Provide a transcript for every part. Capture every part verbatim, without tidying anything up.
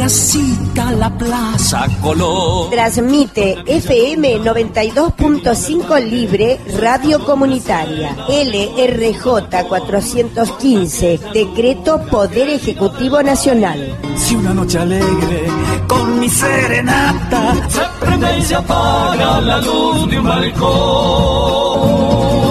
primera cita a la Plaza Colón. Transmite F M noventa y dos punto cinco Libre Radio Comunitaria. L R J cuatrocientos quince, Decreto Poder Ejecutivo Nacional. Si una noche alegre con mi serenata se prende y se apaga la luz de un balcón.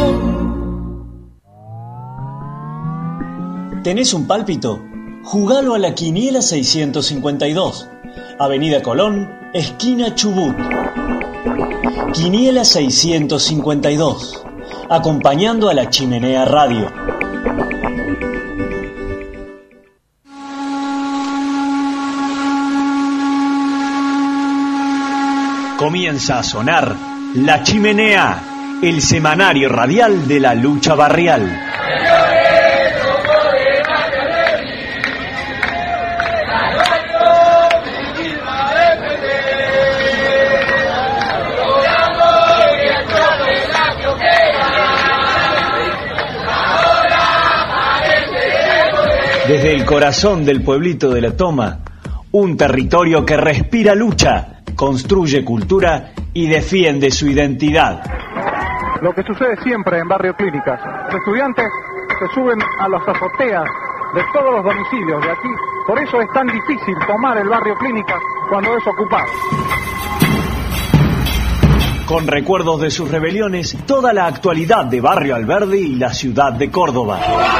¿Tenés un pálpito? Jugalo a la Quiniela seiscientos cincuenta y dos, Avenida Colón, esquina Chubut. Quiniela seiscientos cincuenta y dos, acompañando a la Chimenea Radio. Comienza a sonar La Chimenea, el semanario radial de la lucha barrial. Desde el corazón del pueblito de La Toma, un territorio que respira lucha, construye cultura y defiende su identidad. Lo que sucede siempre en Barrio Clínicas, los estudiantes se suben a las azoteas de todos los domicilios de aquí, por eso es tan difícil tomar el Barrio Clínicas cuando es ocupado. Con recuerdos de sus rebeliones, toda la actualidad de Barrio Alberdi y la ciudad de Córdoba.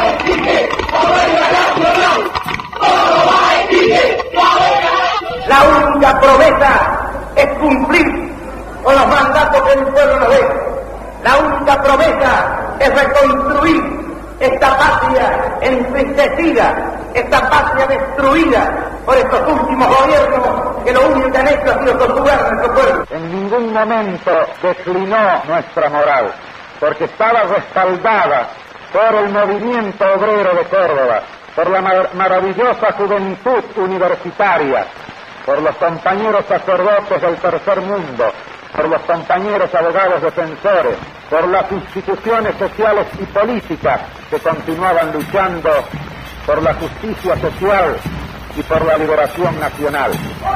La única promesa es cumplir con los mandatos que el pueblo nos dé. La única promesa es reconstruir esta patria entristecida, esta patria destruida por estos últimos gobiernos que lo único que han hecho ha sido torturar a nuestro pueblo. En ningún momento declinó nuestra moral, porque estaba respaldada por el movimiento obrero de Córdoba, por la mar- maravillosa juventud universitaria, por los compañeros sacerdotes del tercer mundo, por los compañeros abogados defensores, por las instituciones sociales y políticas que continuaban luchando por la justicia social y por la liberación nacional.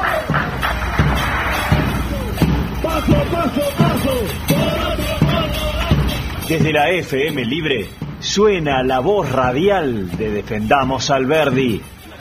Paso, paso, paso. Desde la F M Libre suena la voz radial de Defendamos Alberdi.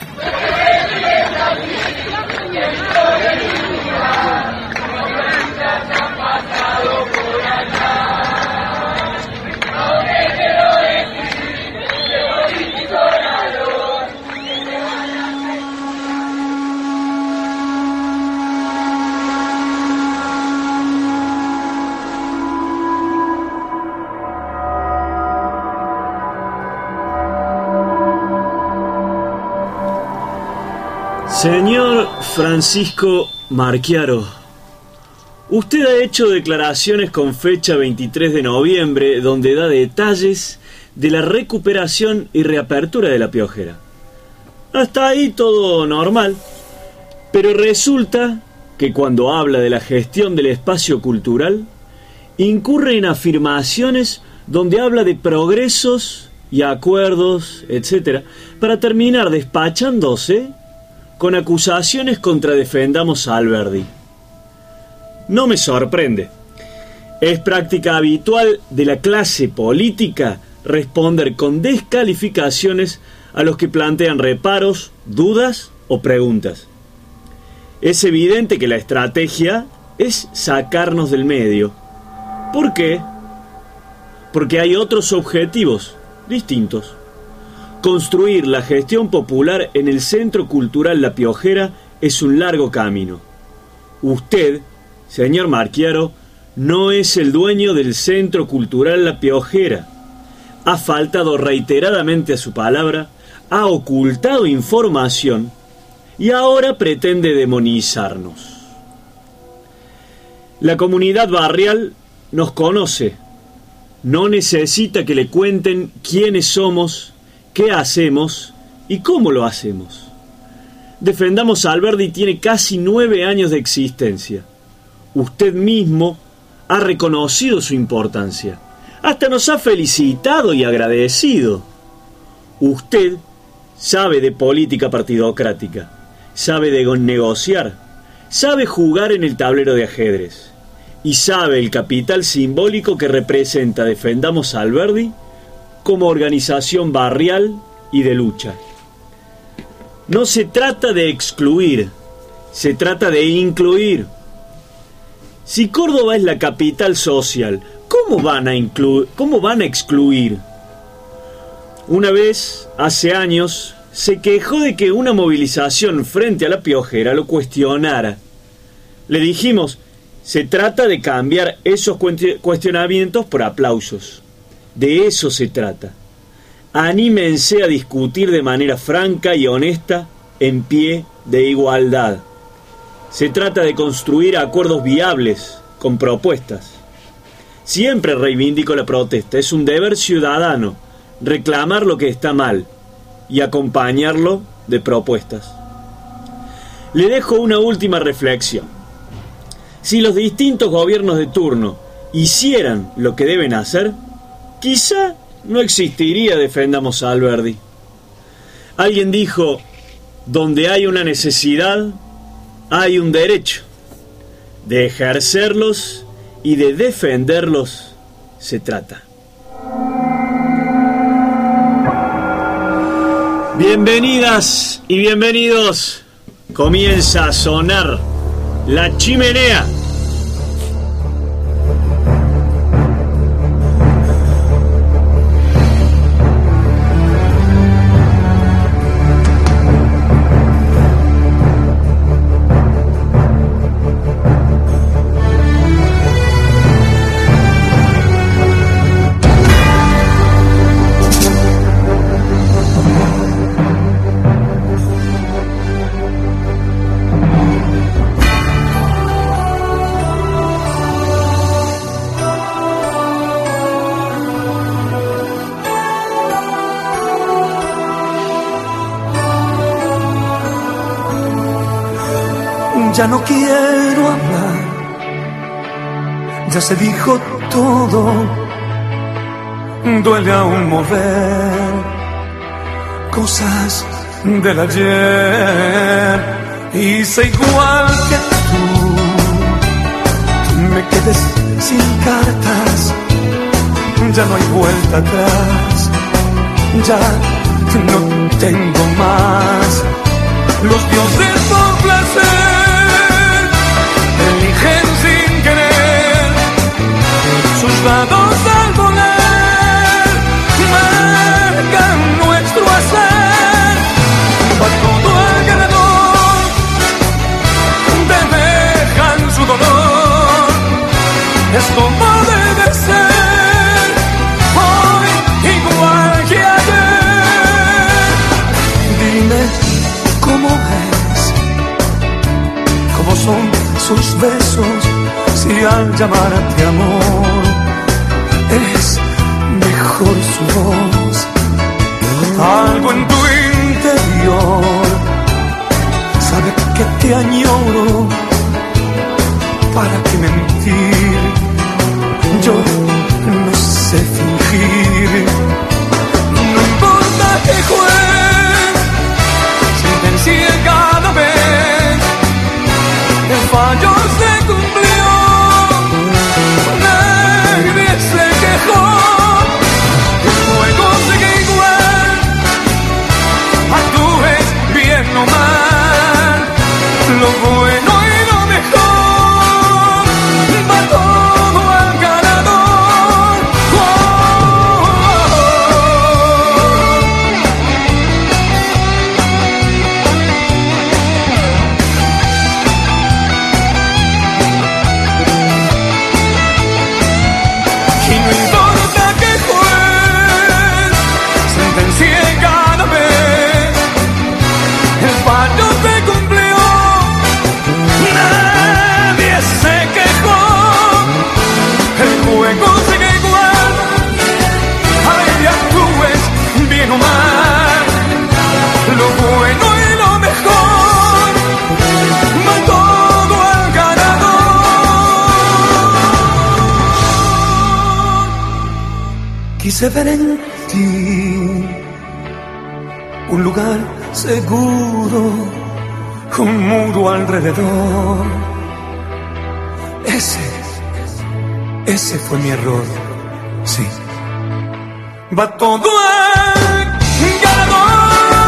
Señor Francisco Marchiaro, usted ha hecho declaraciones con fecha veintitrés de noviembre donde da detalles de la recuperación y reapertura de La Piojera. Hasta ahí todo normal, pero resulta que cuando habla de la gestión del espacio cultural, incurre en afirmaciones donde habla de progresos y acuerdos, etcétera, para terminar despachándose con acusaciones contra Defendamos Alberdi. No me sorprende. Es práctica habitual de la clase política responder con descalificaciones a los que plantean reparos, dudas o preguntas. Es evidente que la estrategia es sacarnos del medio. ¿Por qué? Porque hay otros objetivos distintos. Construir la gestión popular en el Centro Cultural La Piojera es un largo camino. Usted, señor Marchiaro, no es el dueño del Centro Cultural La Piojera. Ha faltado reiteradamente a su palabra, ha ocultado información y ahora pretende demonizarnos. La comunidad barrial nos conoce. No necesita que le cuenten quiénes somos, qué hacemos y cómo lo hacemos. Defendamos Alberdi tiene casi nueve años de existencia. Usted mismo ha reconocido su importancia. Hasta nos ha felicitado y agradecido. Usted sabe de política partidocrática. sabe de negociar, sabe jugar en el tablero de ajedrez y sabe el capital simbólico que representa Defendamos Alberdi como organización barrial y de lucha. No se trata de excluir, se trata de incluir. Si Córdoba es la capital social, ¿cómo van a incluir, cómo van a excluir? Una vez, hace años, se quejó de que una movilización frente a la Piojera lo cuestionara. Le dijimos, se trata de cambiar esos cuestionamientos por aplausos. De eso se trata. Anímense a discutir de manera franca y honesta, en pie de igualdad. Se trata de construir acuerdos viables, con propuestas. Siempre reivindico la protesta. Es un deber ciudadano reclamar lo que está mal y acompañarlo de propuestas. Le dejo una última reflexión. Si los distintos gobiernos de turno hicieran lo que deben hacer, quizá no existiría Defendamos a Alberdi. Alguien dijo, donde hay una necesidad, hay un derecho. De ejercerlos y de defenderlos se trata. Bienvenidas y bienvenidos. Comienza a sonar La Chimenea. Ya no quiero hablar, ya se dijo todo, duele aún mover cosas del ayer. Hice igual que tú, me quedé sin cartas, ya no hay vuelta atrás, ya no tengo más. Los dioses por placer eligen sin querer sus dados al volar, marcan nuestro hacer. Va todo al ganador, te dejan su dolor. Es como debe ser, hoy igual que ayer. Dime cómo es, cómo son sus besos, si al llamarte amor es mejor su voz. Algo en tu interior sabe que te añoro. ¿Para qué mentir? Yo no sé fingir. No importa que juegue, sentencié cada vez. El fallo se cumplió, nadie se quejó. El juego sigue igual, actúes bien o mal. Lo bueno y lo mejor, va todo al ganador. Oh, oh, oh. Y no importa que juez sentencie cada vez, el fallo se cumplió, nadie se quejó. El juego sigue igual, ahí actúes bien o mal. Lo bueno y lo mejor, va todo al ganador. Quise ver en ti un lugar seguro un muro alrededor. Ese, ese fue mi error, sí. Va todo el ganador.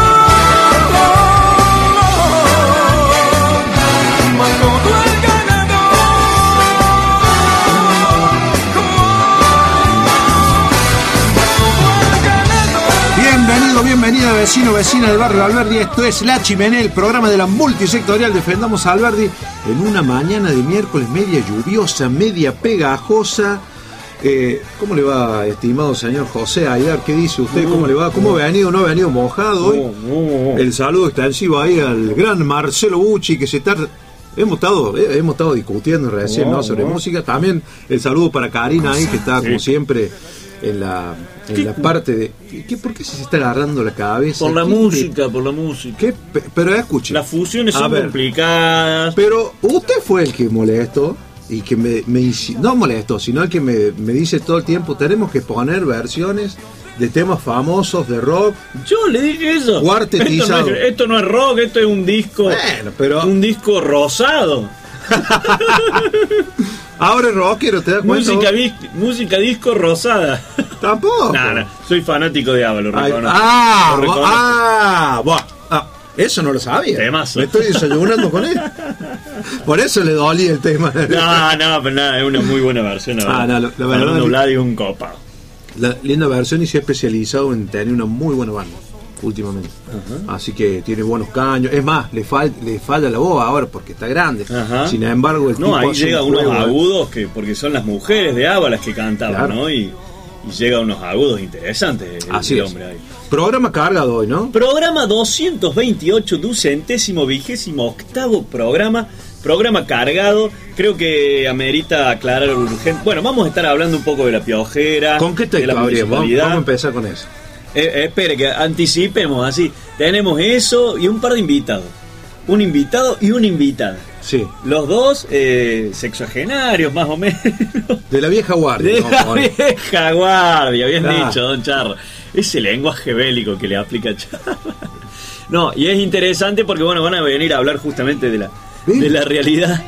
Bienvenido, bienvenida vecino, vecina del barrio Alberdi. Esto es La Chimenea, el programa de la multisectorial Defendamos a Alberdi, en una mañana de miércoles media lluviosa, media pegajosa. Eh, ¿Cómo le va, estimado señor José Aidar? ¿Qué dice usted? ¿Cómo le va? ¿Cómo ha venido? ¿No ha venido mojado hoy? No, no. El saludo extensivo ahí al gran Marcelo Bucci, que se está... Hemos estado, eh, hemos estado discutiendo recién, no, ¿no? sobre no. música. También el saludo para Karina ahí, que está como Sí. siempre en la, en la parte de... ¿Qué, ¿Por qué se está agarrando la cabeza? Por la ¿Qué- música, qué- por la música. qué pe- pero escuche. Las fusiones A son ver. complicadas. Pero usted fue el que molestó y que me, me insi- no molestó, sino el que me, me dice todo el tiempo, tenemos que poner versiones de temas famosos de rock. Yo le dije eso. Cuartetizado. Esto no, es, esto no es rock, esto es un disco. Bueno, pero Un disco rosado. ahora es rockero, ¿te das cuenta? Música, vos? dis- música disco rosada. Tampoco. No, no, soy fanático de ABBA, lo Ay, reconozco. ah, Lo bo- reconozco. ah, buah, ah, eso no lo sabía. Temazo. Me estoy desayunando con él. Por eso le dolía el tema. No, no, pero nada, es una muy buena versión. La Ah, verdad. no, la- la verdad Fernando que- Vladi es un copado. La linda versión, y se ha especializado en tener una muy buena banda últimamente. Así que tiene buenos caños. Es más, le, fal- le falla la voz ahora porque está grande. Ajá. Sin embargo, el tipo No, ahí hace llega un unos juego, ¿eh? agudos que porque son las mujeres de ABBA las que cantaban, Claro. ¿no? Y, y llega a unos agudos interesantes el, Así el es. hombre ahí. Programa cargado hoy, ¿no? Programa doscientos veintiocho, ducentésimo, vigésimo octavo programa. Programa cargado. Creo que amerita aclarar urgente. Bueno, vamos a estar hablando un poco de la piojera. ¿Con qué te de la cabría? Vamos, municipalidad. vamos a empezar con eso. Eh, eh, espere, que anticipemos así. Tenemos eso y un par de invitados. Un invitado y una invitada. Sí. Los dos eh, sexagenarios, más o menos. De la vieja guardia. De ¿no? la Bueno, vieja guardia, bien Claro. dicho, don Charro. Ese lenguaje bélico que le aplica Charro. No, y es interesante porque, bueno, van a venir a hablar justamente de la, ¿Sí? de la realidad.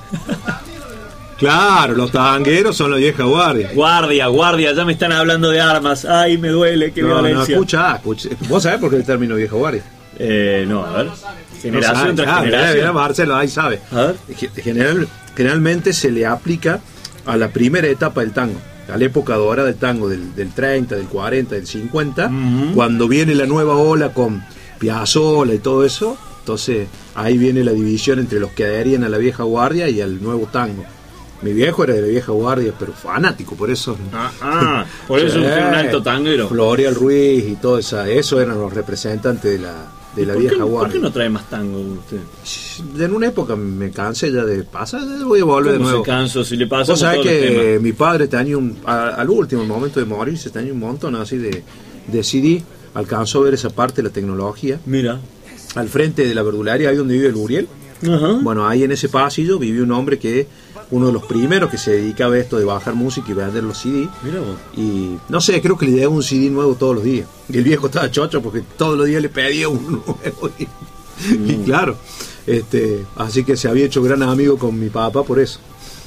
Claro, los tangueros son la vieja guardia. Guardia, guardia, ya me están hablando de armas. Ay, me duele, qué No, no, violencia. escucha, escucha. ¿Vos sabés por qué el término vieja guardia? Eh, no, a ver. Generación No sabe. tras Ah, mira, generación. mira, Marcelo, ahí sabe. A ver. Ge- General, generalmente se le aplica a la primera etapa del tango, a la época dorada del tango, del, del treinta, del cuarenta, del cincuenta, Ujú. cuando viene la nueva ola con Piazzolla y todo eso. Entonces ahí viene la división entre los que adherían a la vieja guardia y al nuevo tango. Mi viejo era de la vieja guardia, pero fanático, por eso. Ah, ah, por eso Sí. usted es un alto tanguero. Florial Ruiz y todo eso, eso eran los representantes de la, de la ¿Por vieja qué, guardia. ¿Por qué no trae más tango usted? En una época me cansé ya de pasar, voy a volver de ¿Cómo nuevo. se canso si le Vos pasamos sabés todos los que temas? mi padre tenía un, a- al último momento de morirse, tenía un montón así de, de C D, alcanzó a ver esa parte de la tecnología. Mira. Al frente de la verdularia, ahí donde vive el Uriel, Ajá. bueno, ahí en ese pasillo vivía un hombre que, uno de los primeros que se dedicaba a esto de bajar música y vender los C D. Mira vos. Y no sé, creo que le llegaba un C D nuevo todos los días. Y el viejo estaba chocho porque todos los días le pedía uno nuevo. Y, y claro, este, así que se había hecho gran amigo con mi papá por eso.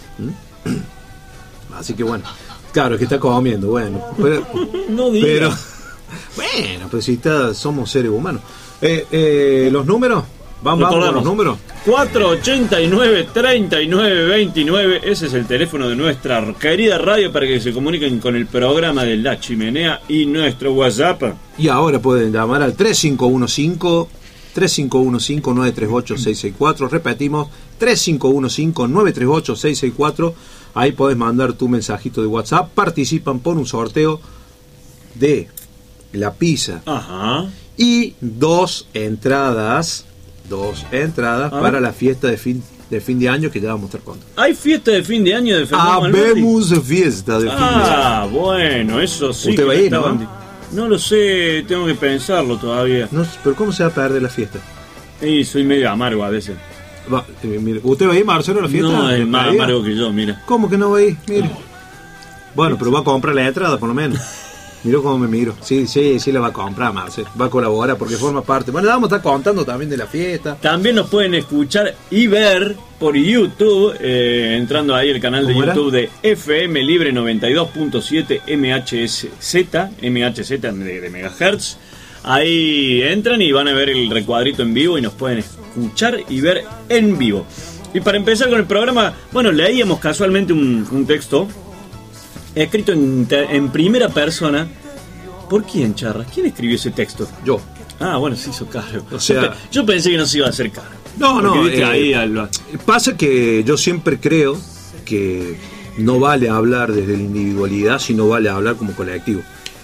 ¿Mm? Así que bueno, claro, es que está comiendo, bueno. Pero, No diga. pero bueno, pero si está, somos seres humanos. Eh, eh, ¿Los números? Vamos, vamos con Recordamos. los números. cuatro ochenta y nueve, treinta y nueve, veintinueve. Ese es el teléfono de nuestra querida radio para que se comuniquen con el programa de La Chimenea y nuestro WhatsApp. Y ahora pueden llamar al tres cinco uno cinco, tres cinco uno cinco, nueve tres ocho, seis seis cuatro. Repetimos, tres cinco uno cinco, nueve tres ocho, seis seis cuatro. Ahí podés mandar tu mensajito de WhatsApp. Participan por un sorteo de la pizza Ajá. y dos entradas, dos entradas A ver. para la fiesta de fin de fin de año que ya vamos a estar contando. ¿Hay fiesta de fin de año de Fernando Alberti? Habemos fiesta de fin de año. Ah, bueno, eso sí. Usted que va a me ir, ¿no? estaban di- No lo sé, tengo que pensarlo todavía. No, pero ¿cómo se va a perder la fiesta? Y soy medio amargo a veces. Va, eh, mire, ¿usted va a ir, Marcelo, a la fiesta? No, es ¿De más Navidad? amargo que yo, mira. ¿Cómo que no va a ir? Mire. Bueno, pero va a comprar la entrada, por lo menos. Miró cómo me miro. Sí, sí, sí la va a comprar, Marcel. Va a colaborar porque forma parte. Bueno, le vamos a estar contando también de la fiesta. También nos pueden escuchar y ver por YouTube, eh, entrando ahí el canal de YouTube era? de F M Libre noventa y dos punto siete M H Z, M H Z de, de megahertz. Ahí entran y van a ver el recuadrito en vivo y nos pueden escuchar y ver en vivo. Y para empezar con el programa, bueno, leíamos casualmente un, un texto escrito en, en primera persona. ¿Por quién, Charras? ¿Quién escribió ese texto? Yo. Ah, bueno, se hizo caro. O sea, yo, pe- yo pensé que no se iba a hacer caro. No, no. Eh, ahí al... Pasa que yo siempre creo que no vale hablar desde la individualidad, sino vale hablar como colectivo.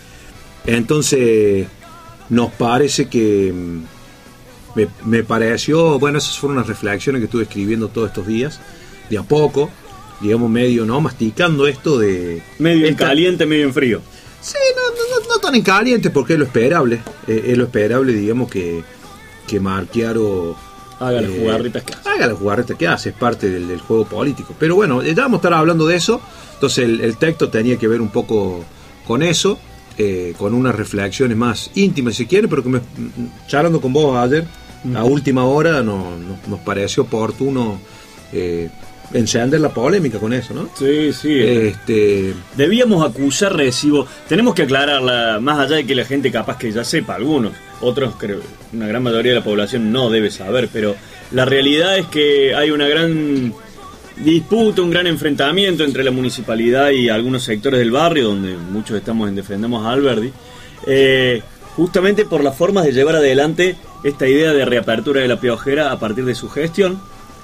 Entonces, nos parece que... Me, me pareció... Bueno, esas fueron unas reflexiones que estuve escribiendo todos estos días, de a poco, digamos medio, ¿no? Masticando esto de... Medio en esta... caliente, medio en frío. Sí, no, no, no tan en caliente porque es lo esperable. Eh, es lo esperable, digamos, que, que Marchiaro haga las eh, jugarretas que hace. Haga las jugarretas que hace, es parte del, del juego político. Pero bueno, ya vamos a estar hablando de eso. Entonces el, el texto tenía que ver un poco con eso, eh, con unas reflexiones más íntimas si quiere, pero que me, charlando con vos ayer, uh-huh. a última hora, no, no, nos pareció oportuno eh, encender la polémica con eso, ¿no? Sí, sí. Este... Debíamos acusar recibo. Tenemos que aclararla, más allá de que la gente capaz que ya sepa, algunos, otros, creo, una gran mayoría de la población no debe saber, pero la realidad es que hay una gran disputa, un gran enfrentamiento entre la municipalidad y algunos sectores del barrio, donde muchos estamos en Defendamos a Alberdi, eh, justamente por las formas de llevar adelante esta idea de reapertura de la piojera a partir de su gestión.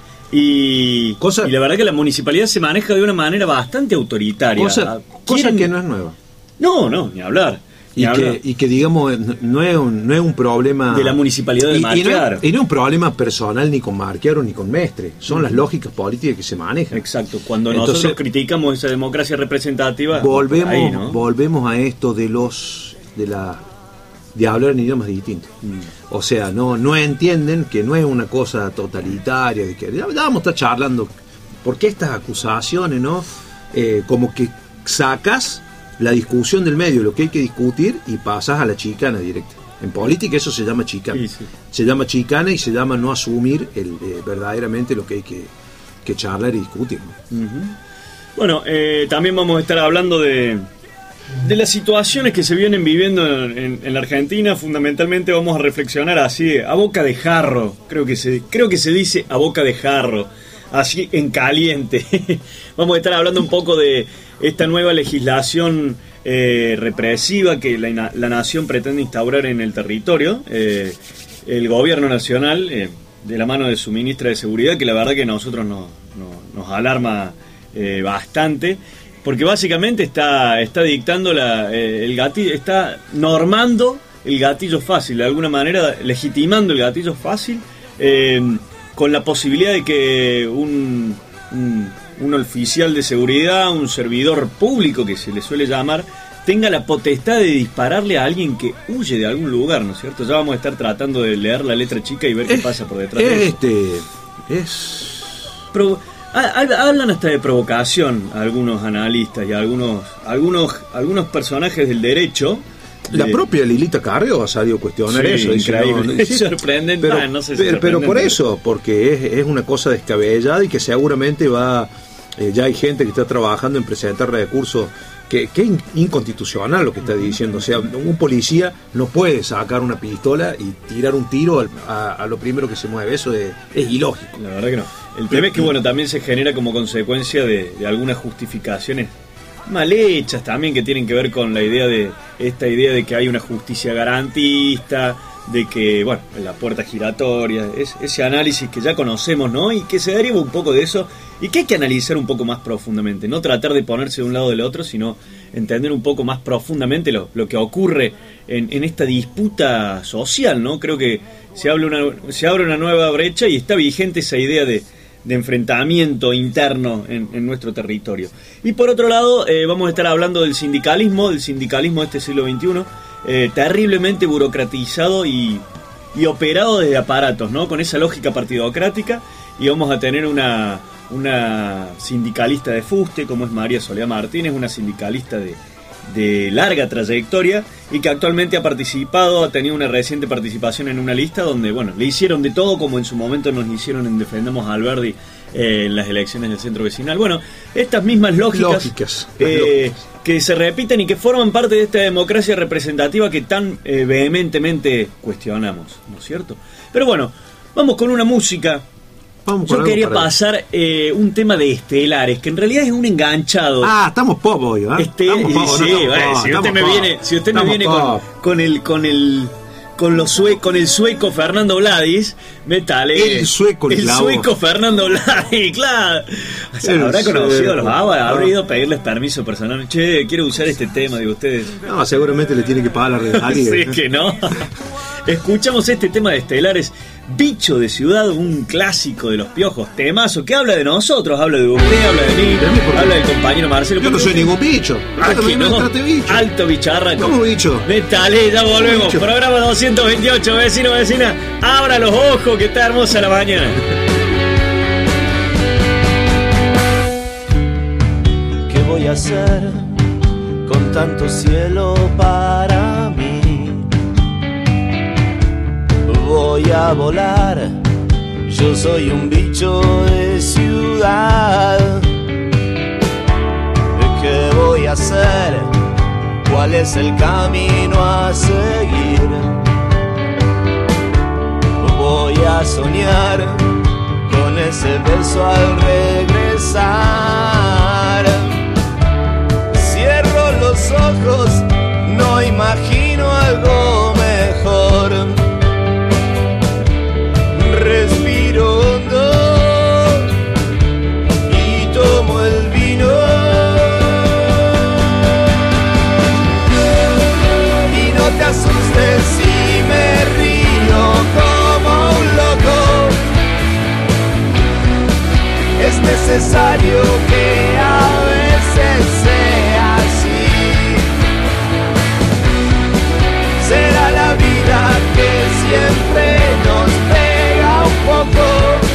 Y, cosa, y la verdad que la municipalidad se maneja de una manera bastante autoritaria. Cosa, cosa que no es nueva. No, no, ni hablar. Ni y, hablar. Que, y que digamos, no es un, no es un problema... De la municipalidad de Marchiaro. Y, y, no, y no es un problema personal ni con Marchiaro ni con Mestre. Son uh-huh. las lógicas políticas que se manejan. Exacto. Cuando Entonces, nosotros criticamos esa democracia representativa... Volvemos, ahí, ¿no? volvemos a esto de los... de la de hablar en idiomas distintos. Mm. O sea, no, no entienden que no es una cosa totalitaria, de que ya vamos a estar charlando, porque estas acusaciones, ¿no? Eh, como que sacas la discusión del medio, lo que hay que discutir, y pasas a la chicana directa. En política eso se llama chicana. Sí, sí. Se llama chicana y se llama no asumir el, eh, verdaderamente lo que hay que, que charlar y discutir, ¿no? Uh-huh. Bueno, eh, también vamos a estar hablando de... de las situaciones que se vienen viviendo en, en la Argentina. Fundamentalmente vamos a reflexionar así, a boca de jarro, creo que se, creo que se dice a boca de jarro, así en caliente. Vamos a estar hablando un poco de esta nueva legislación eh, represiva que la, la nación pretende instaurar en el territorio. Eh, el gobierno nacional, eh, de la mano de su ministra de Seguridad, que la verdad que a nosotros nos, nos, nos alarma eh, bastante, porque básicamente está, está dictando la, eh, el gatillo, está normando el gatillo fácil, de alguna manera legitimando el gatillo fácil, eh, con la posibilidad de que un, un, un oficial de seguridad, un servidor público que se le suele llamar, tenga la potestad de dispararle a alguien que huye de algún lugar, ¿no es cierto? Ya vamos a estar tratando de leer la letra chica y ver es, qué pasa por detrás es, de eso. Este, es... Pro, Hablan hasta de provocación algunos analistas y algunos algunos algunos personajes del derecho. De... La propia Lilita Carrió ha salido a cuestionar sí, eso. Increíble. No, sí, sorprendente. Pero, ah, no sé si pero, pero por eso, porque es, es una cosa descabellada y que seguramente va... Eh, ya hay gente que está trabajando en presentar recursos que, que es inconstitucional lo que está diciendo. O sea, un policía no puede sacar una pistola y tirar un tiro al, a, a lo primero que se mueve. Eso es, es ilógico. La verdad que no. El tema es que bueno, también se genera como consecuencia de, de algunas justificaciones mal hechas también, que tienen que ver con la idea de esta idea de que hay una justicia garantista, de que, bueno, la puerta giratoria, es, ese análisis que ya conocemos, ¿no? Y que se deriva un poco de eso y que hay que analizar un poco más profundamente, no tratar de ponerse de un lado o del otro, sino entender un poco más profundamente lo, lo que ocurre en, en esta disputa social, ¿no? Creo que se abre una, se abre una nueva brecha y está vigente esa idea de de enfrentamiento interno en, en nuestro territorio. Y por otro lado, eh, vamos a estar hablando del sindicalismo, del sindicalismo de este siglo veintiuno, eh, terriblemente burocratizado y, y operado desde aparatos, ¿no? Con esa lógica partidocrática, y vamos a tener una, una sindicalista de fuste, como es María Soledad Martínez, una sindicalista de, de larga trayectoria y que actualmente ha participado, ha tenido una reciente participación en una lista donde, bueno, le hicieron de todo como en su momento nos hicieron en Defendamos a Alberdi eh, en las elecciones del centro vecinal. Bueno, estas mismas lógicas, lógicas, eh, lógicas. que se repiten y que forman parte de esta democracia representativa que tan eh, vehementemente cuestionamos, ¿no es cierto? Pero bueno, vamos con una música. Vamos Yo quería para pasar eh, un tema de Estelares, que en realidad es un enganchado. Ah, estamos pop hoy, ¿eh? Este, estamos pop, sí, no, bueno, pop, si usted me pop. viene, si usted me Estamos viene con, pop. con el con el con los sue, con el sueco Fernando Vladis, metale. El sueco le El clavó. sueco Fernando Vladis, claro. O sea, El habrá conocido sueco, a los aguas, no. habrá ido a pedirles permiso personal. Che, quiero usar este tema de ustedes. No, seguramente le tiene que pagar la regalía. Sí, que no. Escuchamos este tema de Estelares, Bicho de Ciudad, un clásico de los Piojos, temazo que habla de nosotros, habla de usted, habla de mí, ¿De mí por qué? habla del compañero Marcelo. Yo no soy ningún bicho. Ah, Yo que también me no. trate bicho. Alto bicharraco. ¿Cómo bicho? Metale, ya volvemos. bicho? Programa doscientos veintiocho, vecino, vecina. Abra los ojos que está hermosa la mañana. ¿Qué voy a hacer con tanto cielo para mí? Voy a volar, yo soy un bicho de ciudad. ¿Qué voy a hacer? ¿Cuál es el camino a seguir? Voy a soñar con ese beso al regresar. Cierro los ojos, no imagino algo mejor. Respiro hondo y tomo el vino. Y no te asustes si me río como un loco. Es necesario que a veces sea así. Será la vida que siempre nos pega un poco,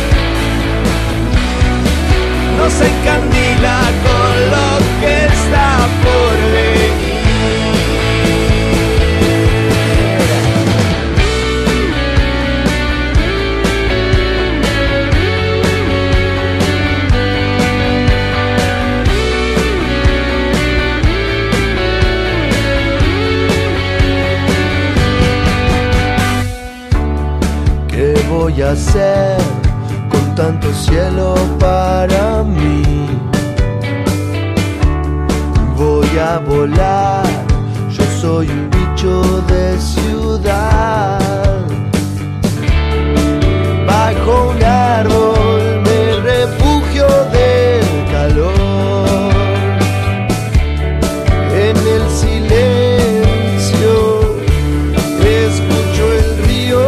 nos encandila con lo que está por venir. ¿Qué voy a hacer con tanto cielo para mí? Voy a volar, yo soy un bicho de ciudad. Bajo un árbol me refugio del calor. En el silencio escucho el río.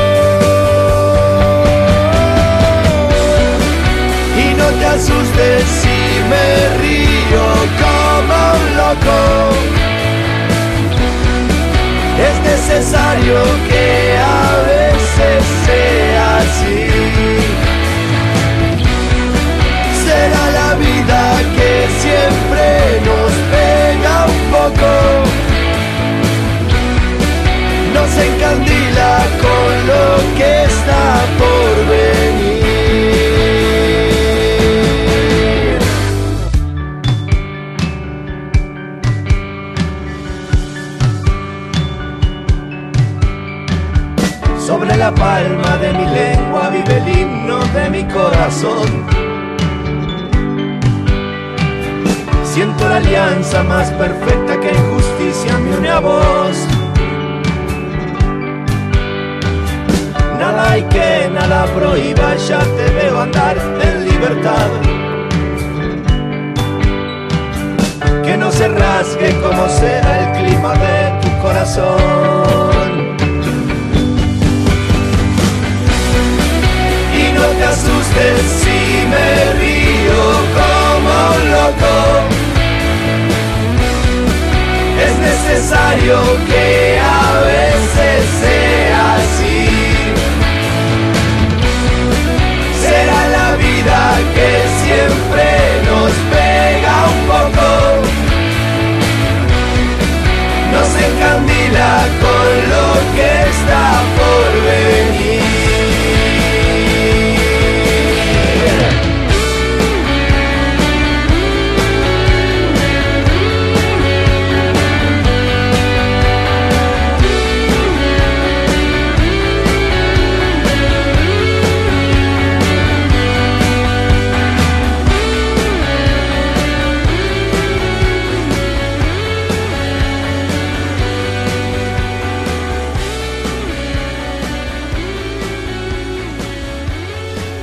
No te asustes si me río como un loco. Es necesario que a veces sea así. Será la vida que siempre nos pega un poco, nos encandila con lo que está por venir. Sobre la palma de mi lengua vive el himno de mi corazón. Siento la alianza más perfecta que en justicia me une a vos. Nada hay que nada prohíba, ya te veo andar en libertad. Que no se rasgue como será el clima de tu corazón. No te asustes si me río como un loco. Es necesario que a veces sea así. Será la vida que siempre nos pega un poco,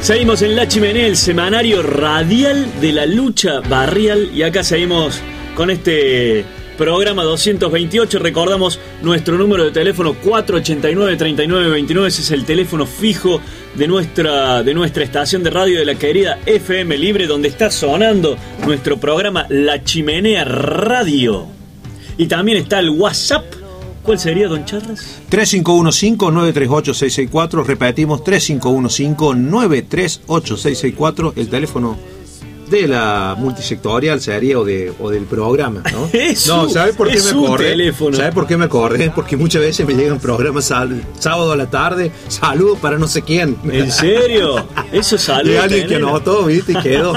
Seguimos en La Chimenea, el semanario radial de la lucha barrial, y acá seguimos con este programa doscientos veintiocho. Recordamos nuestro número de teléfono cuatro ochenta y nueve, treinta y nueve veintinueve. Ese es el teléfono fijo de nuestra, de nuestra estación de radio de la querida F M Libre, donde está sonando nuestro programa La Chimenea Radio. Y también está el WhatsApp. ¿Cuál sería, don Charles? tres cinco uno cinco, nueve tres ocho, seis seis cuatro. Repetimos, tres cinco uno cinco, nueve tres ocho, seis seis cuatro. El teléfono de la multisectorial sería, o, de, o del programa, ¿no? Es no, su, ¿sabe por qué es me su acordé? teléfono. ¿Sabe por qué me acordé? Porque muchas veces me llegan programas sal, sábado a la tarde, saludos para no sé quién. ¿En serio? Eso salió. De alguien que anotó, ¿viste? Y quedó.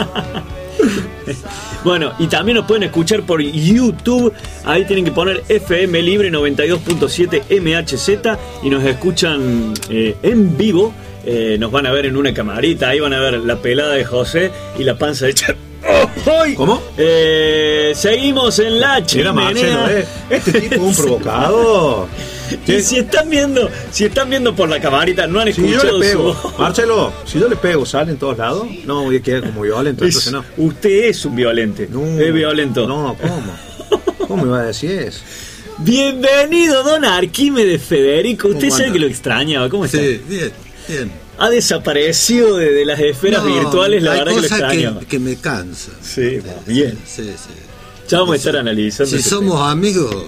Bueno, y también nos pueden escuchar por YouTube. Ahí tienen que poner F M Libre noventa y dos punto siete M H Z y nos escuchan eh, en vivo. Eh, nos van a ver en una camarita. Ahí van a ver la pelada de José y la panza de Char. ¡Oh! ¿Cómo? Eh, seguimos en La Chimenea. Mira, Marcelo, eh. Este tipo es un provocador. Y si están viendo, si están viendo por la camarita, no han Si yo escuchado le pego, su voz. Marcelo, si yo le pego, ¿sale en todos lados? No, voy a quedar como violento, Es- entonces no. Usted es un violente. No, es violento. No, ¿cómo? ¿Cómo me va a decir eso? Bienvenido, don Arquímedes Federico. Usted ¿Cómo sabe anda? que lo extrañaba. ¿Cómo está? Sí, bien, bien. Ha desaparecido de, de las esferas No, virtuales, la hay verdad que lo cosas extrañaba. que, que me cansan. Sí, bueno, bien. Sí, sí. Ya vamos a estar analizando. Si ese somos tema. amigos,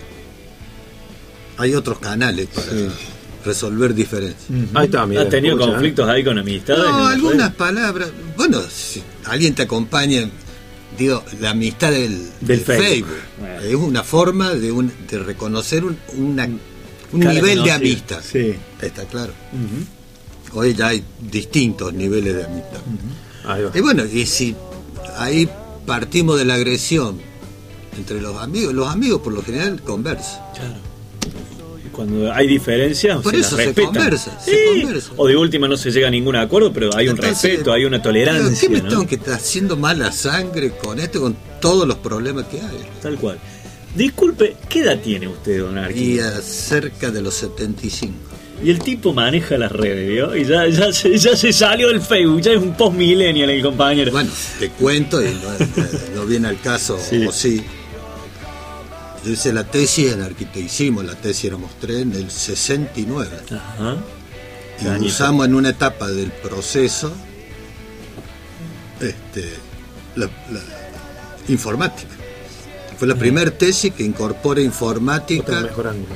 hay otros canales para Sí. resolver diferencias. Ahí está, mira. ¿Ha tenido escucha, conflictos ahí con amistades? en No, las algunas redes? palabras. Bueno, si alguien te acompaña, digo, la amistad del, Del del Facebook. Facebook, Bueno. es una forma de, un, de reconocer un, una- un Cara nivel de conocida. amistad. Sí. Está claro. Ujú. Hoy ya hay distintos niveles de amistad. Ahí va. Y bueno, y si ahí partimos de la agresión entre los amigos, los amigos por lo general conversan. Claro. Y cuando hay diferencias, Por se eso las se respetan. conversa, se Sí. conversa. O de última no se llega a ningún acuerdo, pero hay un Entonces, respeto, hay una digo, tolerancia. ¿qué me ¿no? tengo que estar haciendo mala sangre con esto, con todos los problemas que hay? Tal cual. Disculpe, ¿qué edad tiene usted, don Y Arquímedes? cerca de los setenta y cinco. Y el tipo maneja las redes, ¿vio? Y ya, ya, se, ya se salió del Facebook, ya es un post-millennial el compañero. Bueno, te cuento y no, no viene al caso, Sí. o sí. Yo hice la tesis en arquitectura, hicimos la tesis, éramos tres, en el sesenta y nueve. Ajá. Y Añito. usamos en una etapa del proceso este, la, la informática. Fue la primera tesis que incorpora Otro informática, mejor ángulo.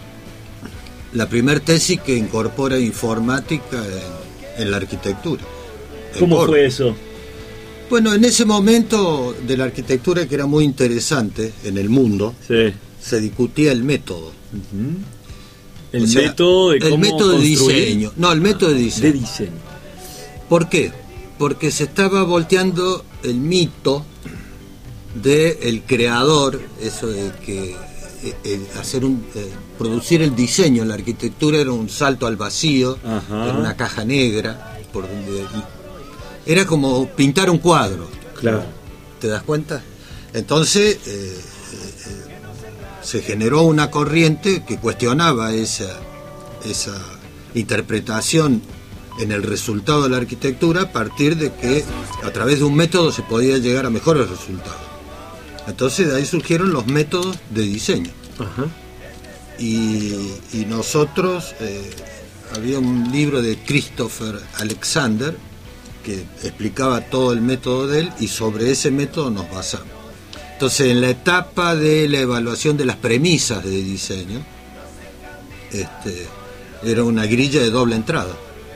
la primera tesis que incorpora informática en, en la arquitectura. en ¿Cómo Córdoba. fue eso? Bueno, en ese momento de la arquitectura, que era muy interesante en el mundo, Sí. se discutía el método. El O sea, método de el cómo método de construir. diseño. No, el método de De diseño. diseño. ¿Por qué? Porque se estaba volteando el mito de el creador, eso de que eh, eh, hacer un eh, producir el diseño en la arquitectura era un salto al vacío, Ajá. era una caja negra, por donde era como pintar un cuadro. Claro. ¿Te das cuenta? Entonces eh, eh, eh, se generó una corriente que cuestionaba esa, esa interpretación en el resultado de la arquitectura a partir de que a través de un método se podía llegar a mejores resultados. Entonces de ahí surgieron los métodos de diseño. Ajá. Y, y nosotros, eh, había un libro de Christopher Alexander que explicaba todo el método de él y sobre ese método nos basamos. Entonces, en la etapa de la evaluación de las premisas de diseño, este, era una grilla de doble entrada.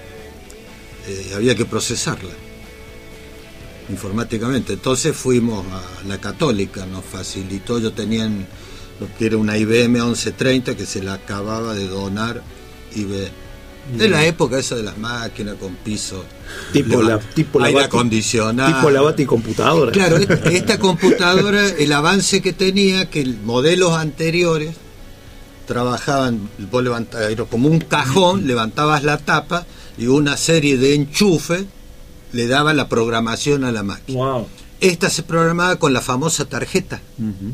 Eh, había que procesarla informáticamente. Entonces fuimos a la Católica, nos facilitó, yo tenía en lo que era una I B M once treinta que se la acababa de donar I B M. De la época esa de las máquinas con piso, Tipo la, tipo la aire bati- acondicionado. Tipo la baticomputadora. Claro, esta, esta computadora, el avance que tenía, que modelos anteriores trabajaban, vos levantabas, era como un cajón, levantabas la tapa y una serie de enchufes le daba la programación a la máquina. Wow. Esta se programaba con la famosa tarjeta.